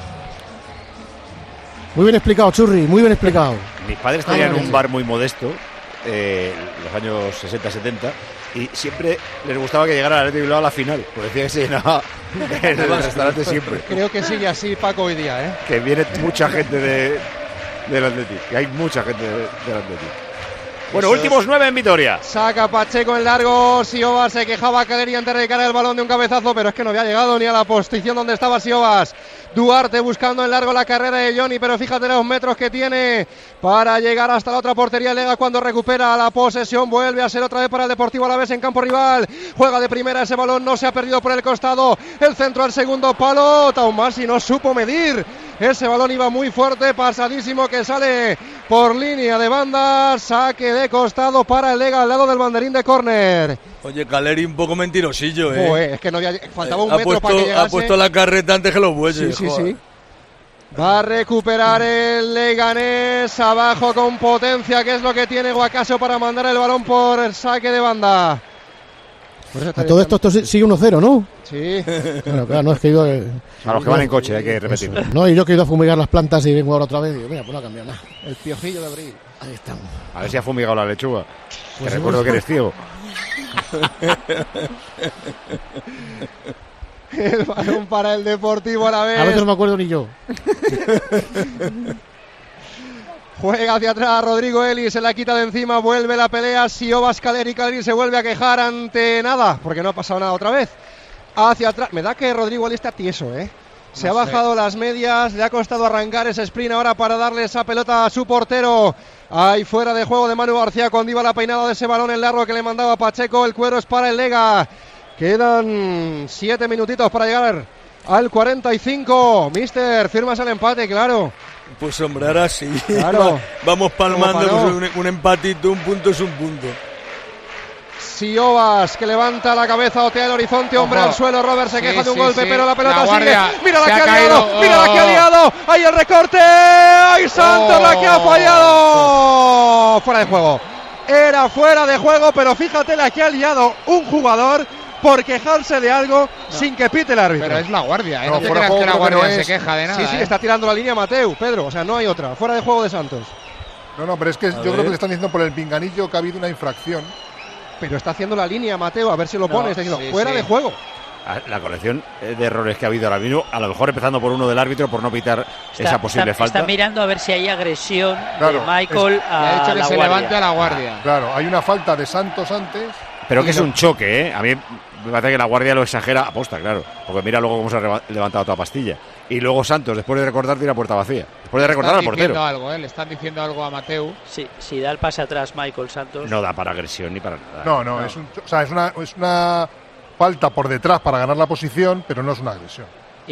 Muy bien explicado, Churri, muy bien explicado. Mis padres tenían un bar muy modesto, los años 60-70, y siempre les gustaba que llegara el Athletic de Bilbao a la final, porque decía que se llenaba en el restaurante siempre. Creo que sigue así, Paco, hoy día, ¿eh? Que viene mucha gente del Athletic, que hay mucha gente del Athletic. Bueno, últimos 9 en Vitoria. Saca Pacheco en largo. Siobas se quejaba Caleri antes de caer el balón de un cabezazo, pero es que no había llegado ni a la posición donde estaba Siobas. Duarte buscando en largo la carrera de Johnny, pero fíjate los metros que tiene para llegar hasta la otra portería. Lega cuando recupera la posesión, vuelve a ser otra vez para el Deportivo Alavés en campo rival. Juega de primera ese balón, no se ha perdido por el costado. El centro al segundo palo. Taumasi no supo medir. Ese balón iba muy fuerte, pasadísimo, que sale por línea de banda. Saque de costado para el Lega al lado del banderín de córner. Oye, Caleri un poco mentirosillo, ¿eh? Joder, es que no había, faltaba un metro para que llegase. Ha puesto la carreta antes que los bueyes. Sí. Va a recuperar el Leganés abajo con potencia, que es lo que tiene Guacaso para mandar el balón por saque de banda. A todo esto sigue 1-0, ¿no? Sí. Bueno, claro, no es que he ido... A los que van en coche hay que repetirlo. No, y yo que he ido a fumigar las plantas y vengo ahora otra vez y digo, mira, pues no ha cambiado nada. El piojillo de abril. Ahí estamos. A ver si ha fumigado la lechuga. Pues te recuerdo que eres ciego. El balón para el Deportivo Alavés. A veces no me acuerdo ni yo. Juega hacia atrás Rodrigo Eli, se la quita de encima, vuelve la pelea. Siobas Caleri se vuelve a quejar ante nada, porque no ha pasado nada otra vez. Hacia atrás, me da que Rodrigo Eli está tieso, Se ha bajado las medias, le ha costado arrancar ese sprint ahora para darle esa pelota a su portero. Ahí fuera de juego de Manu García cuando iba la peinada de ese balón en largo que le mandaba Pacheco. El cuero es para el Lega. Quedan 7 minutitos para llegar al 45. Mister, firmas el empate, claro. Pues hombre, ahora sí. Claro. Vamos palmando, pues un empatito, un punto es un punto. Siobas, que levanta la cabeza, otea el horizonte, hombre al suelo. Robert se queja de un golpe, pero la pelota sigue. Mira la que ha liado, mira la que ha liado. Ahí el recorte. ¡Ay, Santos, la que ha fallado! Fuera de juego. Era fuera de juego, pero fíjate la que ha liado un jugador por quejarse de algo sin que pite el árbitro. Pero es la guardia, no te creas que la guardia se queja de nada. Sí, está tirando la línea Mateu, Pedro, o sea, no hay otra. Fuera de juego de Santos. No, pero es que yo creo que le están diciendo por el pinganillo que ha habido una infracción. Pero está haciendo la línea, Mateo, a ver si lo pone. Está diciendo, fuera de juego. La colección de errores que ha habido ahora mismo, a lo mejor empezando por uno del árbitro por no pitar esa posible falta. Está mirando a ver si hay agresión de Michael ha dicho que se levante a la guardia. Claro, hay una falta de Santos antes. Pero que es un choque, ¿eh? A mí me parece que la guardia lo exagera aposta, claro. Porque mira luego cómo se ha levantado toda pastilla. Y luego Santos, después de recordar, tira puerta vacía. Después de recordar al portero. Le están diciendo algo a Mateu. Sí, si da el pase atrás Michael Santos. No da para agresión ni para nada. No. Es una falta por detrás para ganar la posición, pero no es una agresión.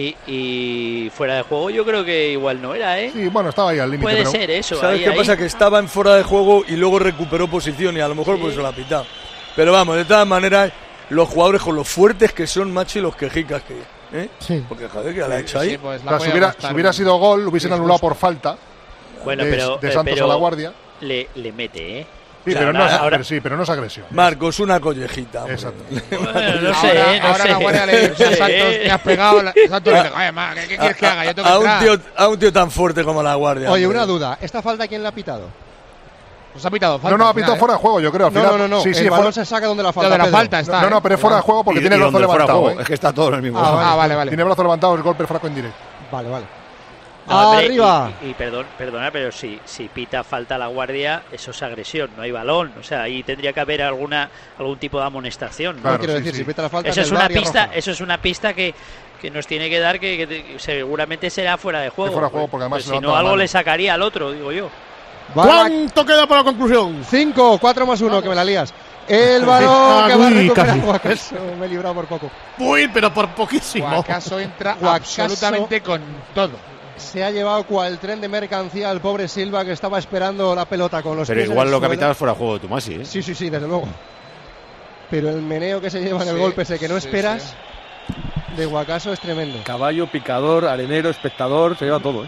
Y fuera de juego yo creo que igual no era, ¿eh? Sí, bueno, estaba ahí al límite. Puede ser eso. ¿Sabes qué pasa? Que estaba en fuera de juego y luego recuperó posición y a lo mejor por eso la ha pitado. Pero vamos, de todas maneras, los jugadores con los fuertes que son, macho, y los quejicas que... Sí. Porque joder, que la ha hecho ahí. Pues si hubiera sido gol, lo hubiesen anulado por falta. Bueno, de Santos a la guardia. Le mete, ¿eh? Sí, o sea, pero no es agresión. Marcos, una collejita. Exacto. Bueno, no sé. La guardia le dice a Santos, te has pegado. Santos le dice, oye, ¿qué quieres que haga? Yo tengo que a un tío tan fuerte como la guardia. Oye, una duda. ¿Esta falta quién la ha pitado? Pues ha pitado falta. No, ha pitado fuera de juego, yo creo. Al final, no. Sí, el balón se saca donde la falta. Donde la falta está. No, pero es fuera de juego porque tiene el brazo levantado. Es que está todo en el mismo. Vale. Tiene el brazo levantado, el golpe franco en directo. Vale. No, Arriba. Y perdona, pero si pita falta la guardia, eso es agresión, no hay balón. O sea, ahí tendría que haber algún tipo de amonestación. Claro, quiero decir, si pita la falta. Eso es una pista que nos tiene que dar que seguramente será fuera de juego. Fuera de juego porque además si no, algo le sacaría al otro, digo yo. ¿Cuánto queda para la conclusión? 5, 4 más 1, que me la lías. El balón que va a recuperar Guacaso. Me he librado por poco. Uy, pero por poquísimo. Guacaso entra absolutamente con todo. Se ha llevado cual tren de mercancía al pobre Silva, que estaba esperando la pelota con los pies. Pero igual lo que ha pitado es fuera de juego de Tomasi, ¿eh? Sí, desde luego. Pero el meneo que se lleva en el golpe ese que no esperas de Guacaso es tremendo. Caballo, picador, arenero, espectador, se lleva todo, ¿eh?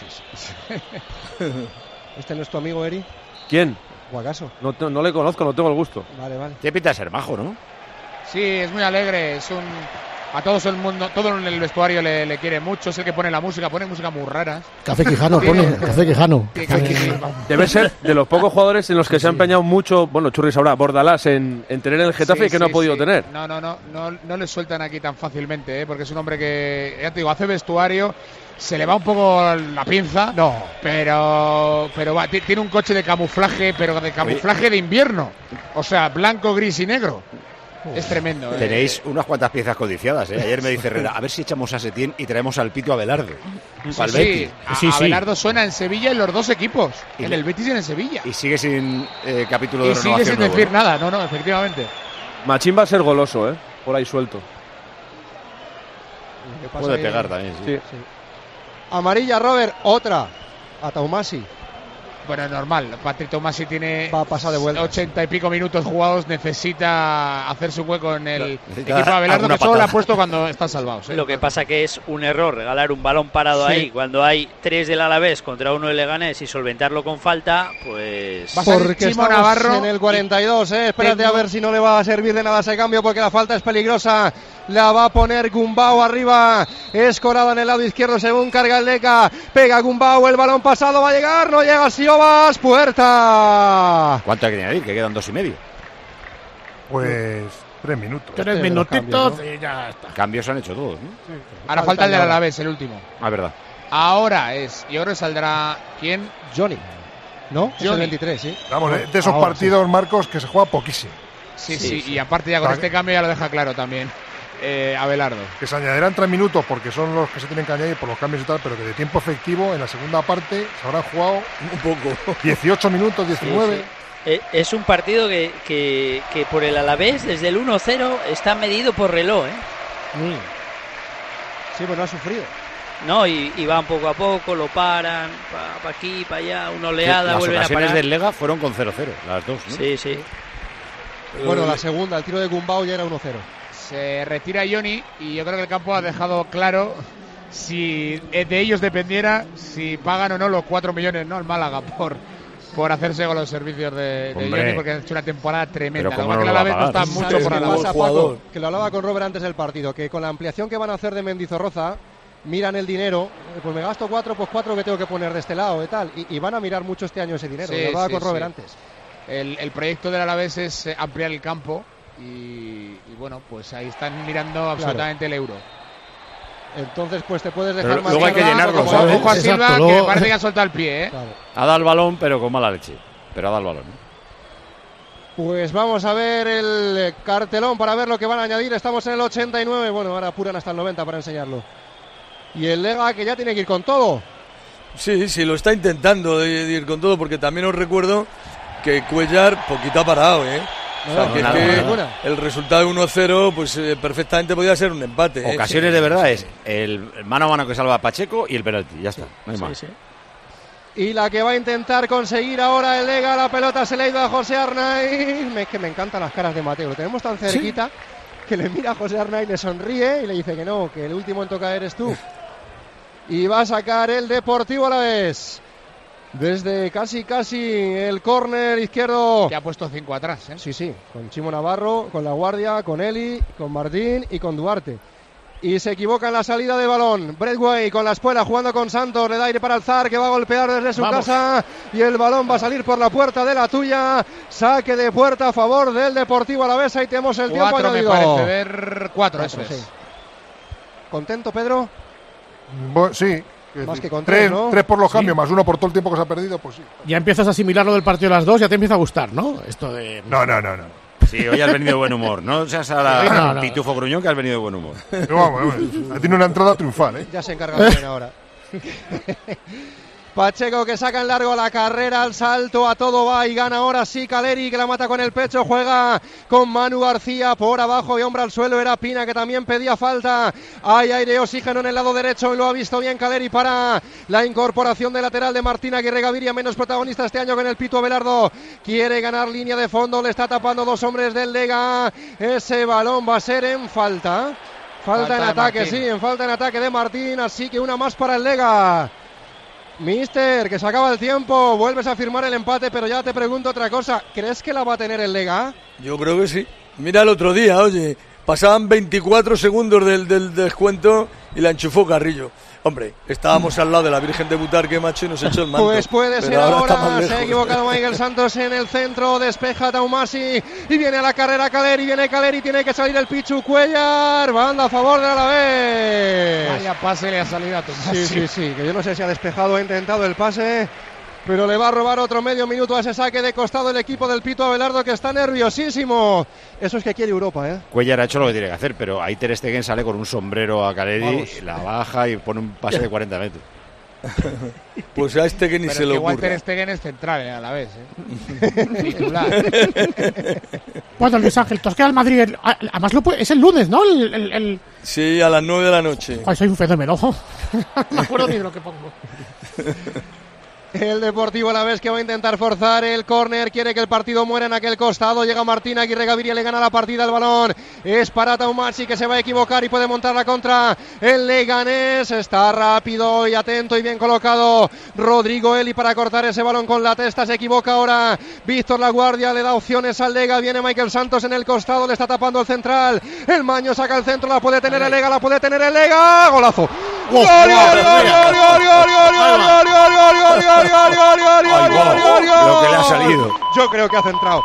¿Este no es tu amigo, Eri? ¿Quién? Guacaso. No le conozco, no tengo el gusto. Vale. Tiene pinta de ser majo, ¿no? Sí, es muy alegre, a todo el mundo, todo en el vestuario le quiere mucho, es el que pone la música, pone música muy rara. Café Quijano pone, Café Quijano. Debe ser de los pocos jugadores en los que se ha empeñado mucho, bueno, Churris ahora, Bordalás, en tener el Getafe y que no ha podido tener. No le sueltan aquí tan fácilmente, porque es un hombre que, ya te digo, hace vestuario, se le va un poco la pinza, pero tiene un coche de camuflaje, pero de camuflaje de invierno, o sea, blanco, gris y negro. Es tremendo. Tenéis unas cuantas piezas codiciadas, ¿eh? Ayer me dice Herrera, a ver si echamos a Setién y traemos al Pito Abelardo. Sí, Abelardo suena en Sevilla en los dos equipos, en el Betis y en el Sevilla. Y sigue sin capítulo de renovación. Y sigue sin decir nada, no, efectivamente. Machín va a ser goloso, por ahí suelto. Puede pegar también, sí. Amarilla, Robert, otra. A Taumasi. Bueno, es normal. Patrick Tomasi tiene va a pasar de vuelta. 80 y pico minutos jugados. Necesita hacer su hueco en el equipo de Abelardo, que solo le ha puesto cuando están salvados. Lo que pasa que es un error regalar un balón parado ahí cuando hay 3 del Alavés contra 1 del Leganés y solventarlo con falta, pues... Porque Chimo Navarro en el 42, espérate a ver si no le va a servir de nada ese cambio, porque la falta es peligrosa. La va a poner Gumbau arriba. Escorado en el lado izquierdo según carga el Deca. Pega Gumbau, el balón pasado va a llegar. No llega Siobas. Puerta. ¿Cuánto hay que añadir? Que quedan 2,5. Pues 3 minutos. 3 minutitos y ya está. Cambios han hecho todos, ¿no? Sí. Ahora falta el del Alavés, el último. Verdad. Ahora yo creo que saldrá... ¿Quién? Johnny. ¿No? Es el 23, sí. Vamos, de esos partidos, Marcos, que se juega poquísimo. Sí. Y aparte ya con este cambio ya lo deja claro también. Abelardo. Que se añadirán 3 minutos porque son los que se tienen que añadir por los cambios y tal, pero que de tiempo efectivo en la segunda parte se habrán jugado un poco. 18 minutos, 19. Sí. Es un partido que por el Alavés desde el 1-0 está medido por reloj. Sí, pues no ha sufrido. No, y van poco a poco, lo paran, para aquí, para allá, una oleada, vuelven a parar. Las ocasiones del Lega fueron con 0-0, las dos, ¿no? Sí. Bueno, la segunda, el tiro de Gumbau ya era 1-0. Se retira Johnny y yo creo que el campo ha dejado claro si de ellos dependiera si pagan o no los 4 millones, ¿no? El Málaga por hacerse con los servicios de Johnny, porque ha hecho una temporada tremenda. Pero no la vez no está mucho por la Paco, que lo hablaba con Robert antes del partido, que con la ampliación que van a hacer de Mendizorroza, miran el dinero, pues me gasto 4, pues 4 que tengo que poner de este lado y tal, y van a mirar mucho este año ese dinero. Lo hablaba con Robert antes. El proyecto del Alavés es ampliar el campo y bueno, pues ahí están mirando absolutamente el euro. Entonces pues te puedes dejar más. Luego hay que llenarlo, ¿sabes? Ojo a Silva, que me parece que ha soltado el pie, ¿eh? Claro. Ha dado el balón, pero con mala leche. Pero ha dado el balón, ¿eh? Pues vamos a ver el cartelón para ver lo que van a añadir. Estamos en el 89, bueno, ahora apuran hasta el 90 para enseñarlo. Y el Lega que ya tiene que ir con todo. Sí, lo está intentando de ir con todo, porque también os recuerdo que Cuellar poquito ha parado, ¿eh? O sea, que el resultado de 1-0 pues perfectamente podía ser un empate. Ocasiones de verdad es el mano a mano que salva a Pacheco y el penalti, ya está, no hay más. Sí. Y la que va a intentar conseguir ahora el Lega, la pelota se le ha ido a José Arnaiz. Es que me encantan las caras de Mateo, lo tenemos tan cerquita que le mira a José Arnaiz, le sonríe y le dice que no, que el último en tocar eres tú. Y va a sacar el Deportivo Alavés. Desde casi el córner izquierdo. Que ha puesto 5 atrás, ¿eh? Sí, con Chimo Navarro, con La Guardia, con Eli, con Martín y con Duarte. Y se equivoca en la salida de balón. Bradway con la espuela jugando con Santos. Le da aire para alzar, que va a golpear desde su casa. Y el balón va a salir por la puerta de la tuya. Saque de puerta a favor del Deportivo Alavés. Ahí tenemos el tiempo añadido. Me parece ver 4, eso es. ¿Contento, Pedro? Sí. Más que con 3, ¿no? 3 por los cambios, más 1 por todo el tiempo que se ha perdido, pues sí. Ya empiezas a asimilar lo del partido de las 2, ya te empieza a gustar, ¿no? Esto de... No. Sí, hoy has venido de buen humor. No seas ahora pitufo gruñón, que has venido de buen humor. Vamos, tiene una entrada triunfal, ¿eh? Ya se encarga bien ahora. Pacheco que saca en largo la carrera, al salto, a todo va y gana ahora sí Caleri, que la mata con el pecho, juega con Manu García por abajo y hombra al suelo. Era Pina, que también pedía falta. Hay aire y oxígeno en el lado derecho y lo ha visto bien Caleri para la incorporación de lateral de Martín Aguirre Gaviria, menos protagonista este año con el Pitu Abelardo. Quiere ganar línea de fondo, le está tapando 2 hombres del Lega. Ese balón va a ser en falta. Falta en ataque, sí, en falta en ataque de Martín, así que una más para el Lega. Mister, que se acaba el tiempo, vuelves a firmar el empate, pero ya te pregunto otra cosa, ¿crees que la va a tener el Lega? Yo creo que sí. Mira el otro día, oye, pasaban 24 segundos del descuento y la enchufó Carrillo. Hombre, estábamos al lado de la Virgen de Butarque, macho, y nos echó el manto. Pues puede ser ahora, se ha equivocado Michael Santos en el centro, despeja Taumasi y viene a la carrera Caleri, tiene que salir el Pichu Cuellar, banda a favor de Alavés. Vaya pase le ha salido a Taumasi. Sí, que yo no sé si ha despejado o ha intentado el pase, pero le va a robar otro medio minuto a ese saque de costado el equipo del Pito Abelardo, que está nerviosísimo. Eso es que quiere Europa, ¿eh? Cuellar ha hecho lo que tiene que hacer, pero ahí Ter Stegen sale con un sombrero a Caleri, la baja y pone un pase de 40 metros. Pues a Stegen ni se lo ocurre. Ter Stegen es central, a la vez, ¿eh? Titular. Bueno, Luis Ángel, Tosqueda al Madrid. Además, es el lunes, ¿no? Sí, a las 9 de la noche. Ay, soy un fenómeno. No me acuerdo ni de lo que pongo. El Deportivo Alavés que va a intentar forzar el córner, quiere que el partido muera en aquel costado, llega Martín Aguirre Gaviria, le gana la partida, el balón es para Taumasi, que se va a equivocar y puede montar la contra el Leganés. Está rápido y atento y bien colocado Rodrigo Eli para cortar ese balón con la testa, se equivoca ahora Víctor La Guardia, le da opciones al Lega, viene Michael Santos en el costado, le está tapando el central, el Maño saca el centro, la puede tener el Lega, golazo. ¡Gol! Lo que le ha salido. Yo creo que ha centrado.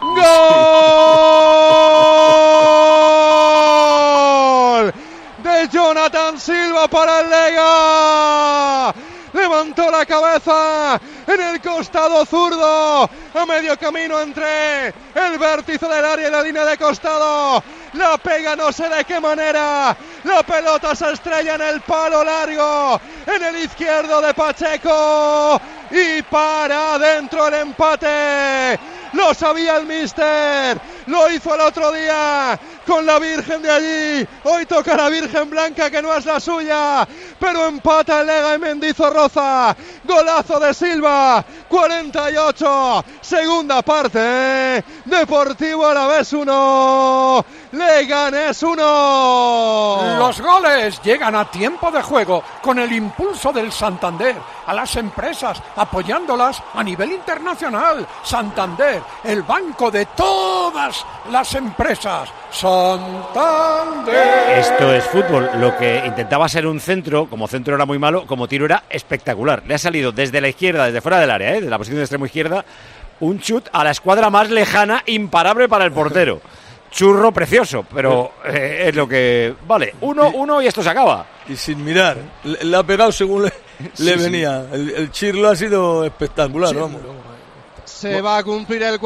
¡Gol! De Jonathan Silva para el Lega. Levantó la cabeza en el costado zurdo, a medio camino entre el vértice del área y la línea de costado. La pega no sé de qué manera, la pelota se estrella en el palo largo, en el izquierdo de Pacheco y para adentro el empate. Lo sabía el míster, lo hizo el otro día con la Virgen de allí, hoy toca la Virgen Blanca que no es la suya, pero empata el Lega y Mendizorroza. Golazo de Silva, 48, segunda parte, Deportivo Alavés 1, Leganés 1. Los goles llegan a tiempo de juego con el impulso del Santander, a las empresas, apoyándolas a nivel internacional. Santander, el banco de todas las empresas. Santander. Esto es fútbol. Lo que intentaba ser un centro, como centro era muy malo, como tiro era espectacular. Le ha salido desde la izquierda, desde fuera del área, desde la posición de extremo izquierda, un chut a la escuadra más lejana, imparable para el portero. Churro precioso, pero es lo que vale. 1-1 y esto se acaba. Y sin mirar, le ha pegado según le venía. El chirlo ha sido espectacular, vamos. Se va a cumplir el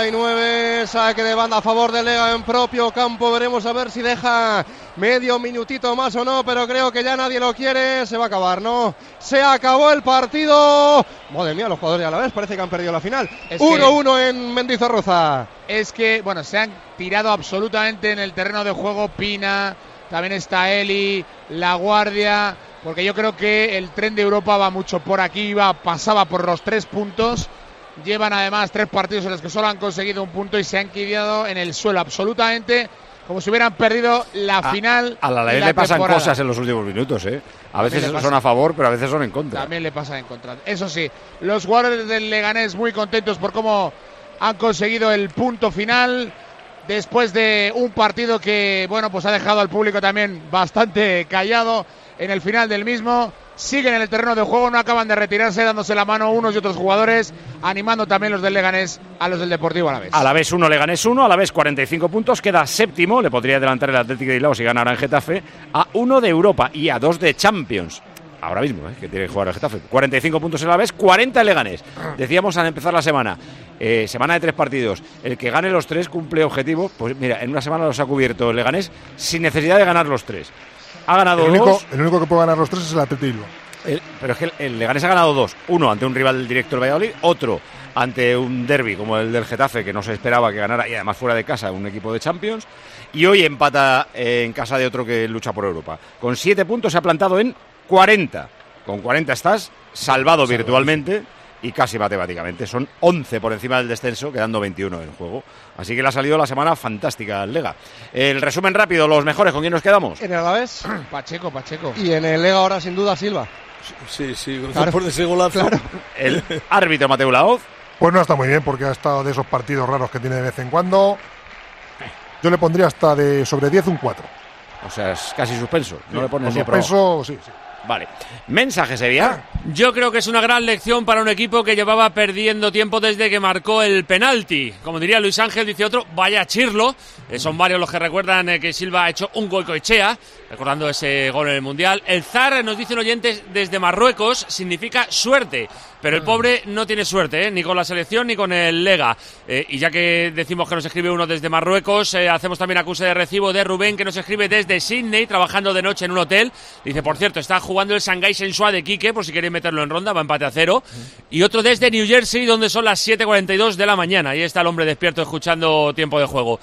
49, saque de banda a favor del Lega en propio campo. Veremos a ver si deja medio minutito más o no, pero creo que ya nadie lo quiere. Se va a acabar, ¿no? Se acabó el partido. Madre mía, los jugadores a la vez parece que han perdido la final. 1-1 en Mendizorroza. Es que, bueno, se han tirado absolutamente en el terreno de juego Pina, también está Eli, La Guardia, porque yo creo que el tren de Europa va mucho por aquí, pasaba por los 3 puntos. Llevan además 3 partidos en los que solo han conseguido un punto y se han quedado en el suelo absolutamente, como si hubieran perdido la final. A la vez le pasan cosas en los últimos minutos, ¿eh? A veces son a favor, pero a veces son en contra. También le pasan en contra. Eso sí, los jugadores del Leganés muy contentos por cómo han conseguido el punto final después de un partido que, bueno, pues ha dejado al público también bastante callado en el final del mismo. Siguen en el terreno de juego, no acaban de retirarse, dándose la mano unos y otros jugadores, animando también los del Leganés a los del Deportivo Alavés. Alavés 1, Leganés 1, Alavés 45 puntos, queda séptimo, le podría adelantar el Atlético de Bilbao si ganara en Getafe, a 1 de Europa y a 2 de Champions. Ahora mismo, que tiene que jugar el Getafe. 45 puntos el Alavés, 40 el Leganés. Decíamos al empezar la semana, semana de 3 partidos, el que gane los 3 cumple objetivo. Pues mira, en una semana los ha cubierto el Leganés sin necesidad de ganar los 3. Ha ganado 2. El único que puede ganar los 3 es el Atlético. Pero es que el Leganés ha ganado 2. Uno ante un rival directo del Valladolid, otro ante un derbi como el del Getafe, que no se esperaba que ganara, y además fuera de casa, un equipo de Champions. Y hoy empata en casa de otro que lucha por Europa. Con 7 puntos se ha plantado en 40. Con 40 estás salvado virtualmente y casi matemáticamente. Son 11 por encima del descenso, quedando 21 en juego. Así que le ha salido la semana fantástica al Lega. El resumen rápido, los mejores, ¿con quién nos quedamos? En el Alavés, Pacheco. Y en el Lega ahora sin duda Silva. Sí, claro. Por ese golazo. Claro. El árbitro Mateu Laoz. Pues no está muy bien porque ha estado de esos partidos raros que tiene de vez en cuando. Yo le pondría hasta de sobre 10 un 4. O sea, es casi suspenso. No le pones suspenso, sí. Vale. Mensaje, Sevilla. Yo creo que es una gran lección para un equipo que llevaba perdiendo tiempo desde que marcó el penalti. Como diría Luis Ángel, dice otro, vaya chirlo. Son varios los que recuerdan que Silva ha hecho un Goicoechea, recordando ese gol en el Mundial. El zar, nos dicen oyentes, desde Marruecos, significa suerte. Pero el pobre no tiene suerte, ni con la selección ni con el Lega. Y ya que decimos que nos escribe uno desde Marruecos, hacemos también acuse de recibo de Rubén, que nos escribe desde Sydney, trabajando de noche en un hotel. Dice, por cierto, está jugando el Shanghái Shenhua de Quique, por si queréis meterlo en ronda, va empate a 0. Y otro desde New Jersey, donde son las 7:42 de la mañana. Ahí está el hombre despierto escuchando tiempo de juego.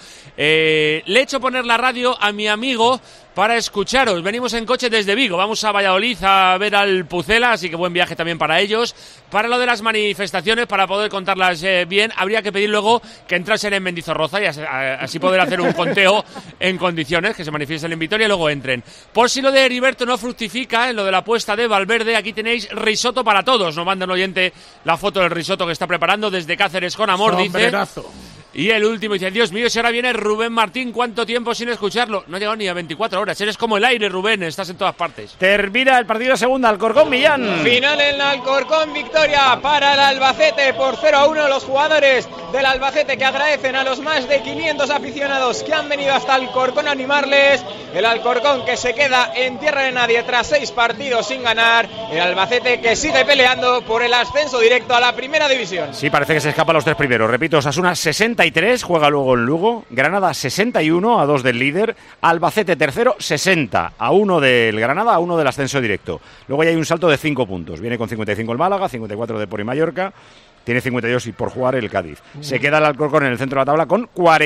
Le he hecho poner la radio a mi amigo para escucharos. Venimos en coche desde Vigo, vamos a Valladolid a ver al Pucela, así que buen viaje también para ellos. Para lo de las manifestaciones, para poder contarlas bien, habría que pedir luego que entrasen en Mendizorroza y así poder hacer un conteo en condiciones, que se manifiesten en Vitoria y luego entren. Por si lo de Heriberto no fructifica, en lo de la apuesta de Valverde, aquí tenéis risotto para todos. Nos manda un oyente la foto del risotto que está preparando desde Cáceres con amor, Sombrerazo. dice. Y el último dice, Dios mío, si ahora viene Rubén Martín, ¿cuánto tiempo sin escucharlo? No ha llegado ni a 24 horas, eres como el aire, Rubén, estás en todas partes. Termina el partido de segunda, Alcorcón-Millán. Final en Alcorcón, victoria para el Albacete por 0-1. Los jugadores del Albacete que agradecen a los más de 500 aficionados que han venido hasta Alcorcón a animarles. El Alcorcón que se queda en tierra de nadie tras 6 partidos sin ganar. El Albacete que sigue peleando por el ascenso directo a la primera división. Sí, parece que se escapa a los 3 primeros. Repito, Osasuna 63, juega luego en Lugo. Granada 61, a 2 del líder. Albacete tercero, 60, a 1 del Granada, a 1 del ascenso directo. Luego ya hay un salto de 5 puntos. Viene con 55 el Málaga, 54 de Depor y Mallorca. Tiene 52 y por jugar el Cádiz. Se queda el Alcorcón en el centro de la tabla con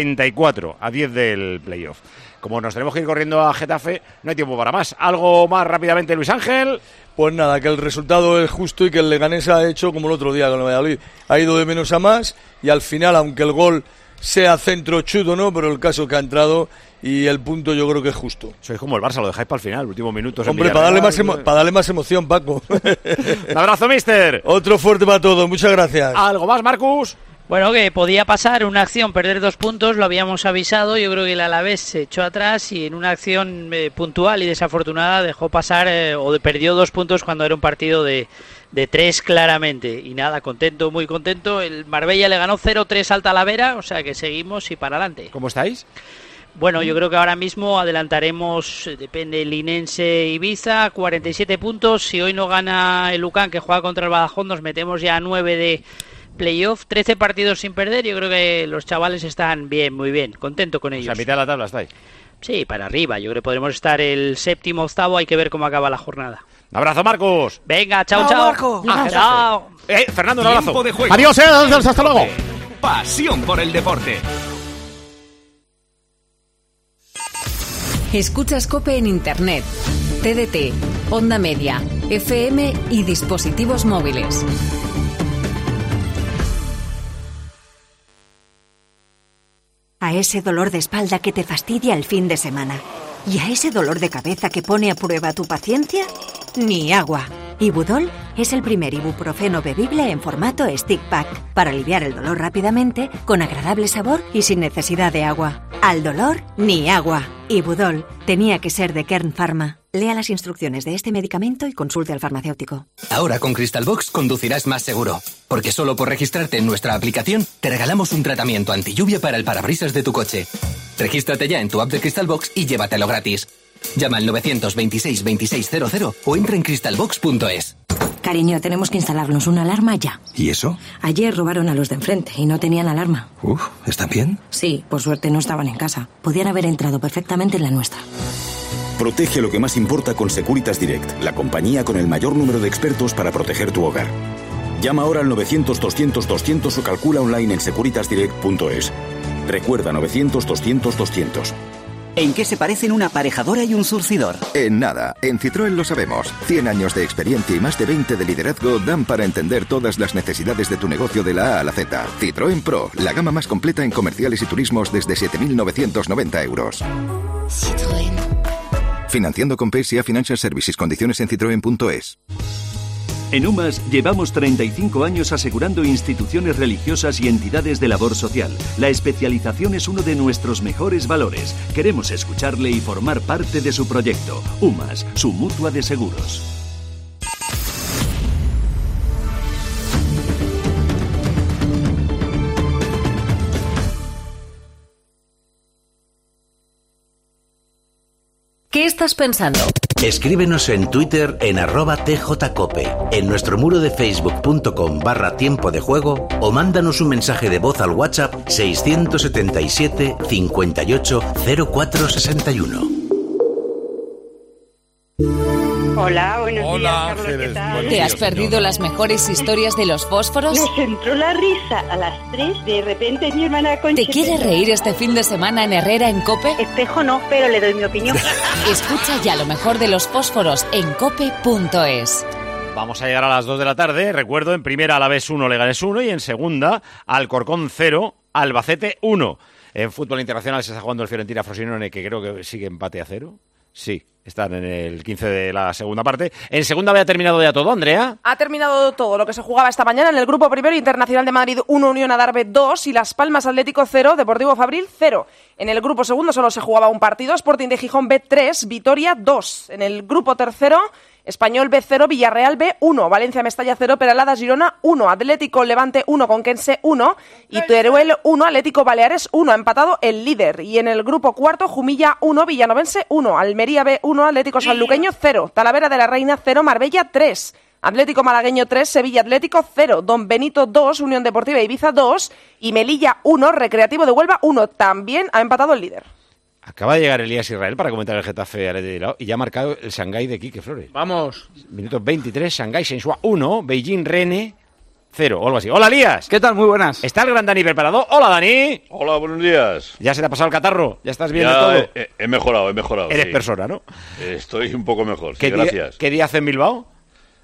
44, a 10 del playoff. Como nos tenemos que ir corriendo a Getafe, no hay tiempo para más. ¿Algo más rápidamente, Luis Ángel? Pues nada, que el resultado es justo y que el Leganés ha hecho como el otro día con el Valladolid. Ha ido de menos a más y al final, aunque el gol sea centro chudo, ¿no? Pero el caso que ha entrado y el punto yo creo que es justo. Sois como el Barça, lo dejáis para el final, últimos minutos. Hombre, para darle más emoción, Paco. Un abrazo, mister. Otro fuerte para todos, muchas gracias. ¿Algo más, Marcus? Bueno, que podía pasar una acción, perder 2 puntos, lo habíamos avisado. Yo creo que el Alavés se echó atrás y en una acción puntual y desafortunada dejó pasar perdió 2 puntos cuando era un partido de 3 claramente. Y nada, contento, muy contento. El Marbella le ganó 0-3 al Talavera, o sea que seguimos y para adelante. ¿Cómo estáis? Bueno, yo creo que ahora mismo adelantaremos, depende, el Linense Ibiza, 47 puntos. Si hoy no gana el UCAN, que juega contra el Badajoz, nos metemos ya a 9 de playoff, 13 partidos sin perder. Yo creo que los chavales están bien, muy bien, contento con ellos. O sea, a mitad de la tabla estáis. Sí, para arriba. Yo creo que podremos estar el 7º, 8º. Hay que ver cómo acaba la jornada. Un abrazo, Marcos. Venga, chao, chao. Chao. Fernando, un abrazo. Adiós, hasta luego. Pasión por el deporte. Escuchas COPE en Internet, TDT, Onda Media, FM y dispositivos móviles. A ese dolor de espalda que te fastidia el fin de semana. ¿Y a ese dolor de cabeza que pone a prueba tu paciencia? Ni agua. Ibudol es el primer ibuprofeno bebible en formato stick pack para aliviar el dolor rápidamente, con agradable sabor y sin necesidad de agua. Al dolor, ni agua. Ibudol tenía que ser de Kern Pharma. Lea las instrucciones de este medicamento y consulte al farmacéutico. Ahora con Crystalbox conducirás más seguro, porque solo por registrarte en nuestra aplicación te regalamos un tratamiento anti-lluvia para el parabrisas de tu coche. Regístrate ya en tu app de Crystalbox y llévatelo gratis. Llama al 926 2600 o entra en crystalbox.es. Cariño, tenemos que instalarnos una alarma ya. ¿Y eso? Ayer robaron a los de enfrente y no tenían alarma. ¿Están bien? Sí, por suerte no estaban en casa. Podían haber entrado perfectamente en la nuestra. Protege lo que más importa con Securitas Direct, la compañía con el mayor número de expertos para proteger tu hogar. Llama ahora al 900-200-200 o calcula online en securitasdirect.es. Recuerda, 900-200-200. ¿En qué se parecen una aparejadora y un surcidor? En nada. En Citroën lo sabemos. 100 años de experiencia y más de 20 de liderazgo dan para entender todas las necesidades de tu negocio de la A a la Z. Citroën Pro, la gama más completa en comerciales y turismos desde 7.990 euros. Citroën. Financiando con PSA Financial Services. Condiciones en citroen.es. En UMAS llevamos 35 años asegurando instituciones religiosas y entidades de labor social. La especialización es uno de nuestros mejores valores. Queremos escucharle y formar parte de su proyecto. UMAS, su mutua de seguros. ¿Qué estás pensando? Escríbenos en Twitter en @tjcope, en nuestro muro de facebook.com/tiempo de juego o mándanos un mensaje de voz al WhatsApp 677 58 0461. Hola, buenos días, Carlos, ¿qué tal? ¿Te has perdido las mejores historias de los fósforos? Me entró la risa a las 3, de repente mi hermana Concha... ¿Te quieres reír este fin de semana en Herrera en COPE? Espejo no, pero le doy mi opinión. Escucha ya lo mejor de los fósforos en cope.es. Vamos a llegar a las 2 de la tarde. Recuerdo, en primera Alavés 1, Leganés 1 y en segunda Alcorcón 0, Albacete 1. En fútbol internacional se está jugando el Fiorentina-Frosinone, que creo que sigue empate a 0. Sí, están en el 15 de la segunda parte. En segunda había terminado ya todo, Andrea. Ha terminado todo lo que se jugaba esta mañana en el grupo primero. Internacional de Madrid 1, Unión Adarve 2 y Las Palmas Atlético 0, Deportivo Fabril 0. En el grupo segundo solo se jugaba un partido, Sporting de Gijón B 3, Vitoria 2. En el grupo tercero, Español B 0, Villarreal B 1, Valencia Mestalla 0, Peralada Girona 1, Atlético Levante 1, Conquense 1 y Teruel 1, Atlético Baleares 1, ha empatado el líder. Y en el grupo cuarto, Jumilla 1, Villanovense 1, Almería B 1, Atlético Sanluqueño 0, Talavera de la Reina 0, Marbella 3, Atlético Malagueño 3, Sevilla Atlético 0, Don Benito 2, Unión Deportiva Ibiza 2 y Melilla 1, Recreativo de Huelva 1, también ha empatado el líder. Acaba de llegar Elías Israel para comentar el Getafe Athletic de Bilbao y ya ha marcado el Shanghái de Quique Flores. Vamos. Minuto 23, Shanghái Shenhua 1, Beijing Rennes 0 o algo así. Hola, Elías. ¿Qué tal? Muy buenas. ¿Está el gran Dani preparado? Hola, Dani. Hola, buenos días. ¿Ya se te ha pasado el catarro? ¿Ya estás bien de ya todo? He mejorado. Eres sí. persona, ¿no? Estoy un poco mejor, sí, gracias. ¿Qué día hace en Bilbao?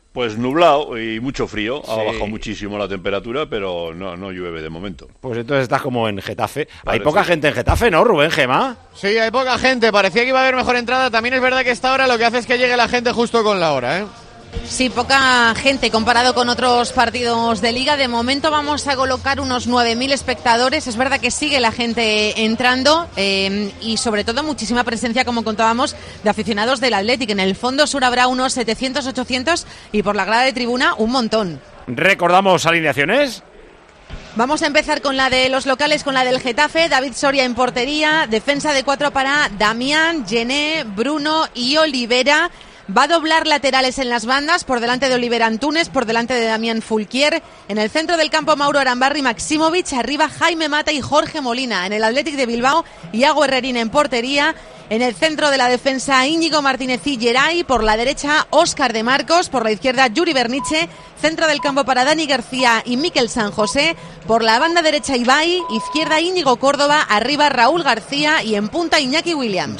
Pues nublado y mucho frío. Ha bajado muchísimo la temperatura, pero no llueve de momento. Pues entonces estás como en Getafe. Hay poca gente en Getafe, ¿no, Rubén Gema? Sí, hay poca gente. Parecía que iba a haber mejor entrada. También es verdad que esta hora lo que hace es que llegue la gente justo con la hora, ¿eh? Sí, poca gente comparado con otros partidos de Liga. De momento vamos a colocar unos 9.000 espectadores. Es verdad que sigue la gente entrando y sobre todo muchísima presencia, como contábamos, de aficionados del Athletic. En el fondo sur habrá unos 700, 800 y por la grada de tribuna un montón. ¿Recordamos alineaciones? Vamos a empezar con la de los locales, con la del Getafe. David Soria en portería, defensa de 4 para Damián, Gené, Bruno y Olivera. Va a doblar laterales en las bandas, por delante de Oliver Antunes, por delante de Damián Fulquier. En el centro del campo, Mauro Arambarri, Maximovic. Arriba, Jaime Mata y Jorge Molina. En el Athletic de Bilbao, Iago Herrerín en portería. En el centro de la defensa, Íñigo Martínez y Geray. Por la derecha, Óscar de Marcos. Por la izquierda, Yuri Berniche. Centro del campo para Dani García y Miquel San José. Por la banda derecha, Ibai. Izquierda, Íñigo Córdoba. Arriba, Raúl García. Y en punta, Iñaki Williams.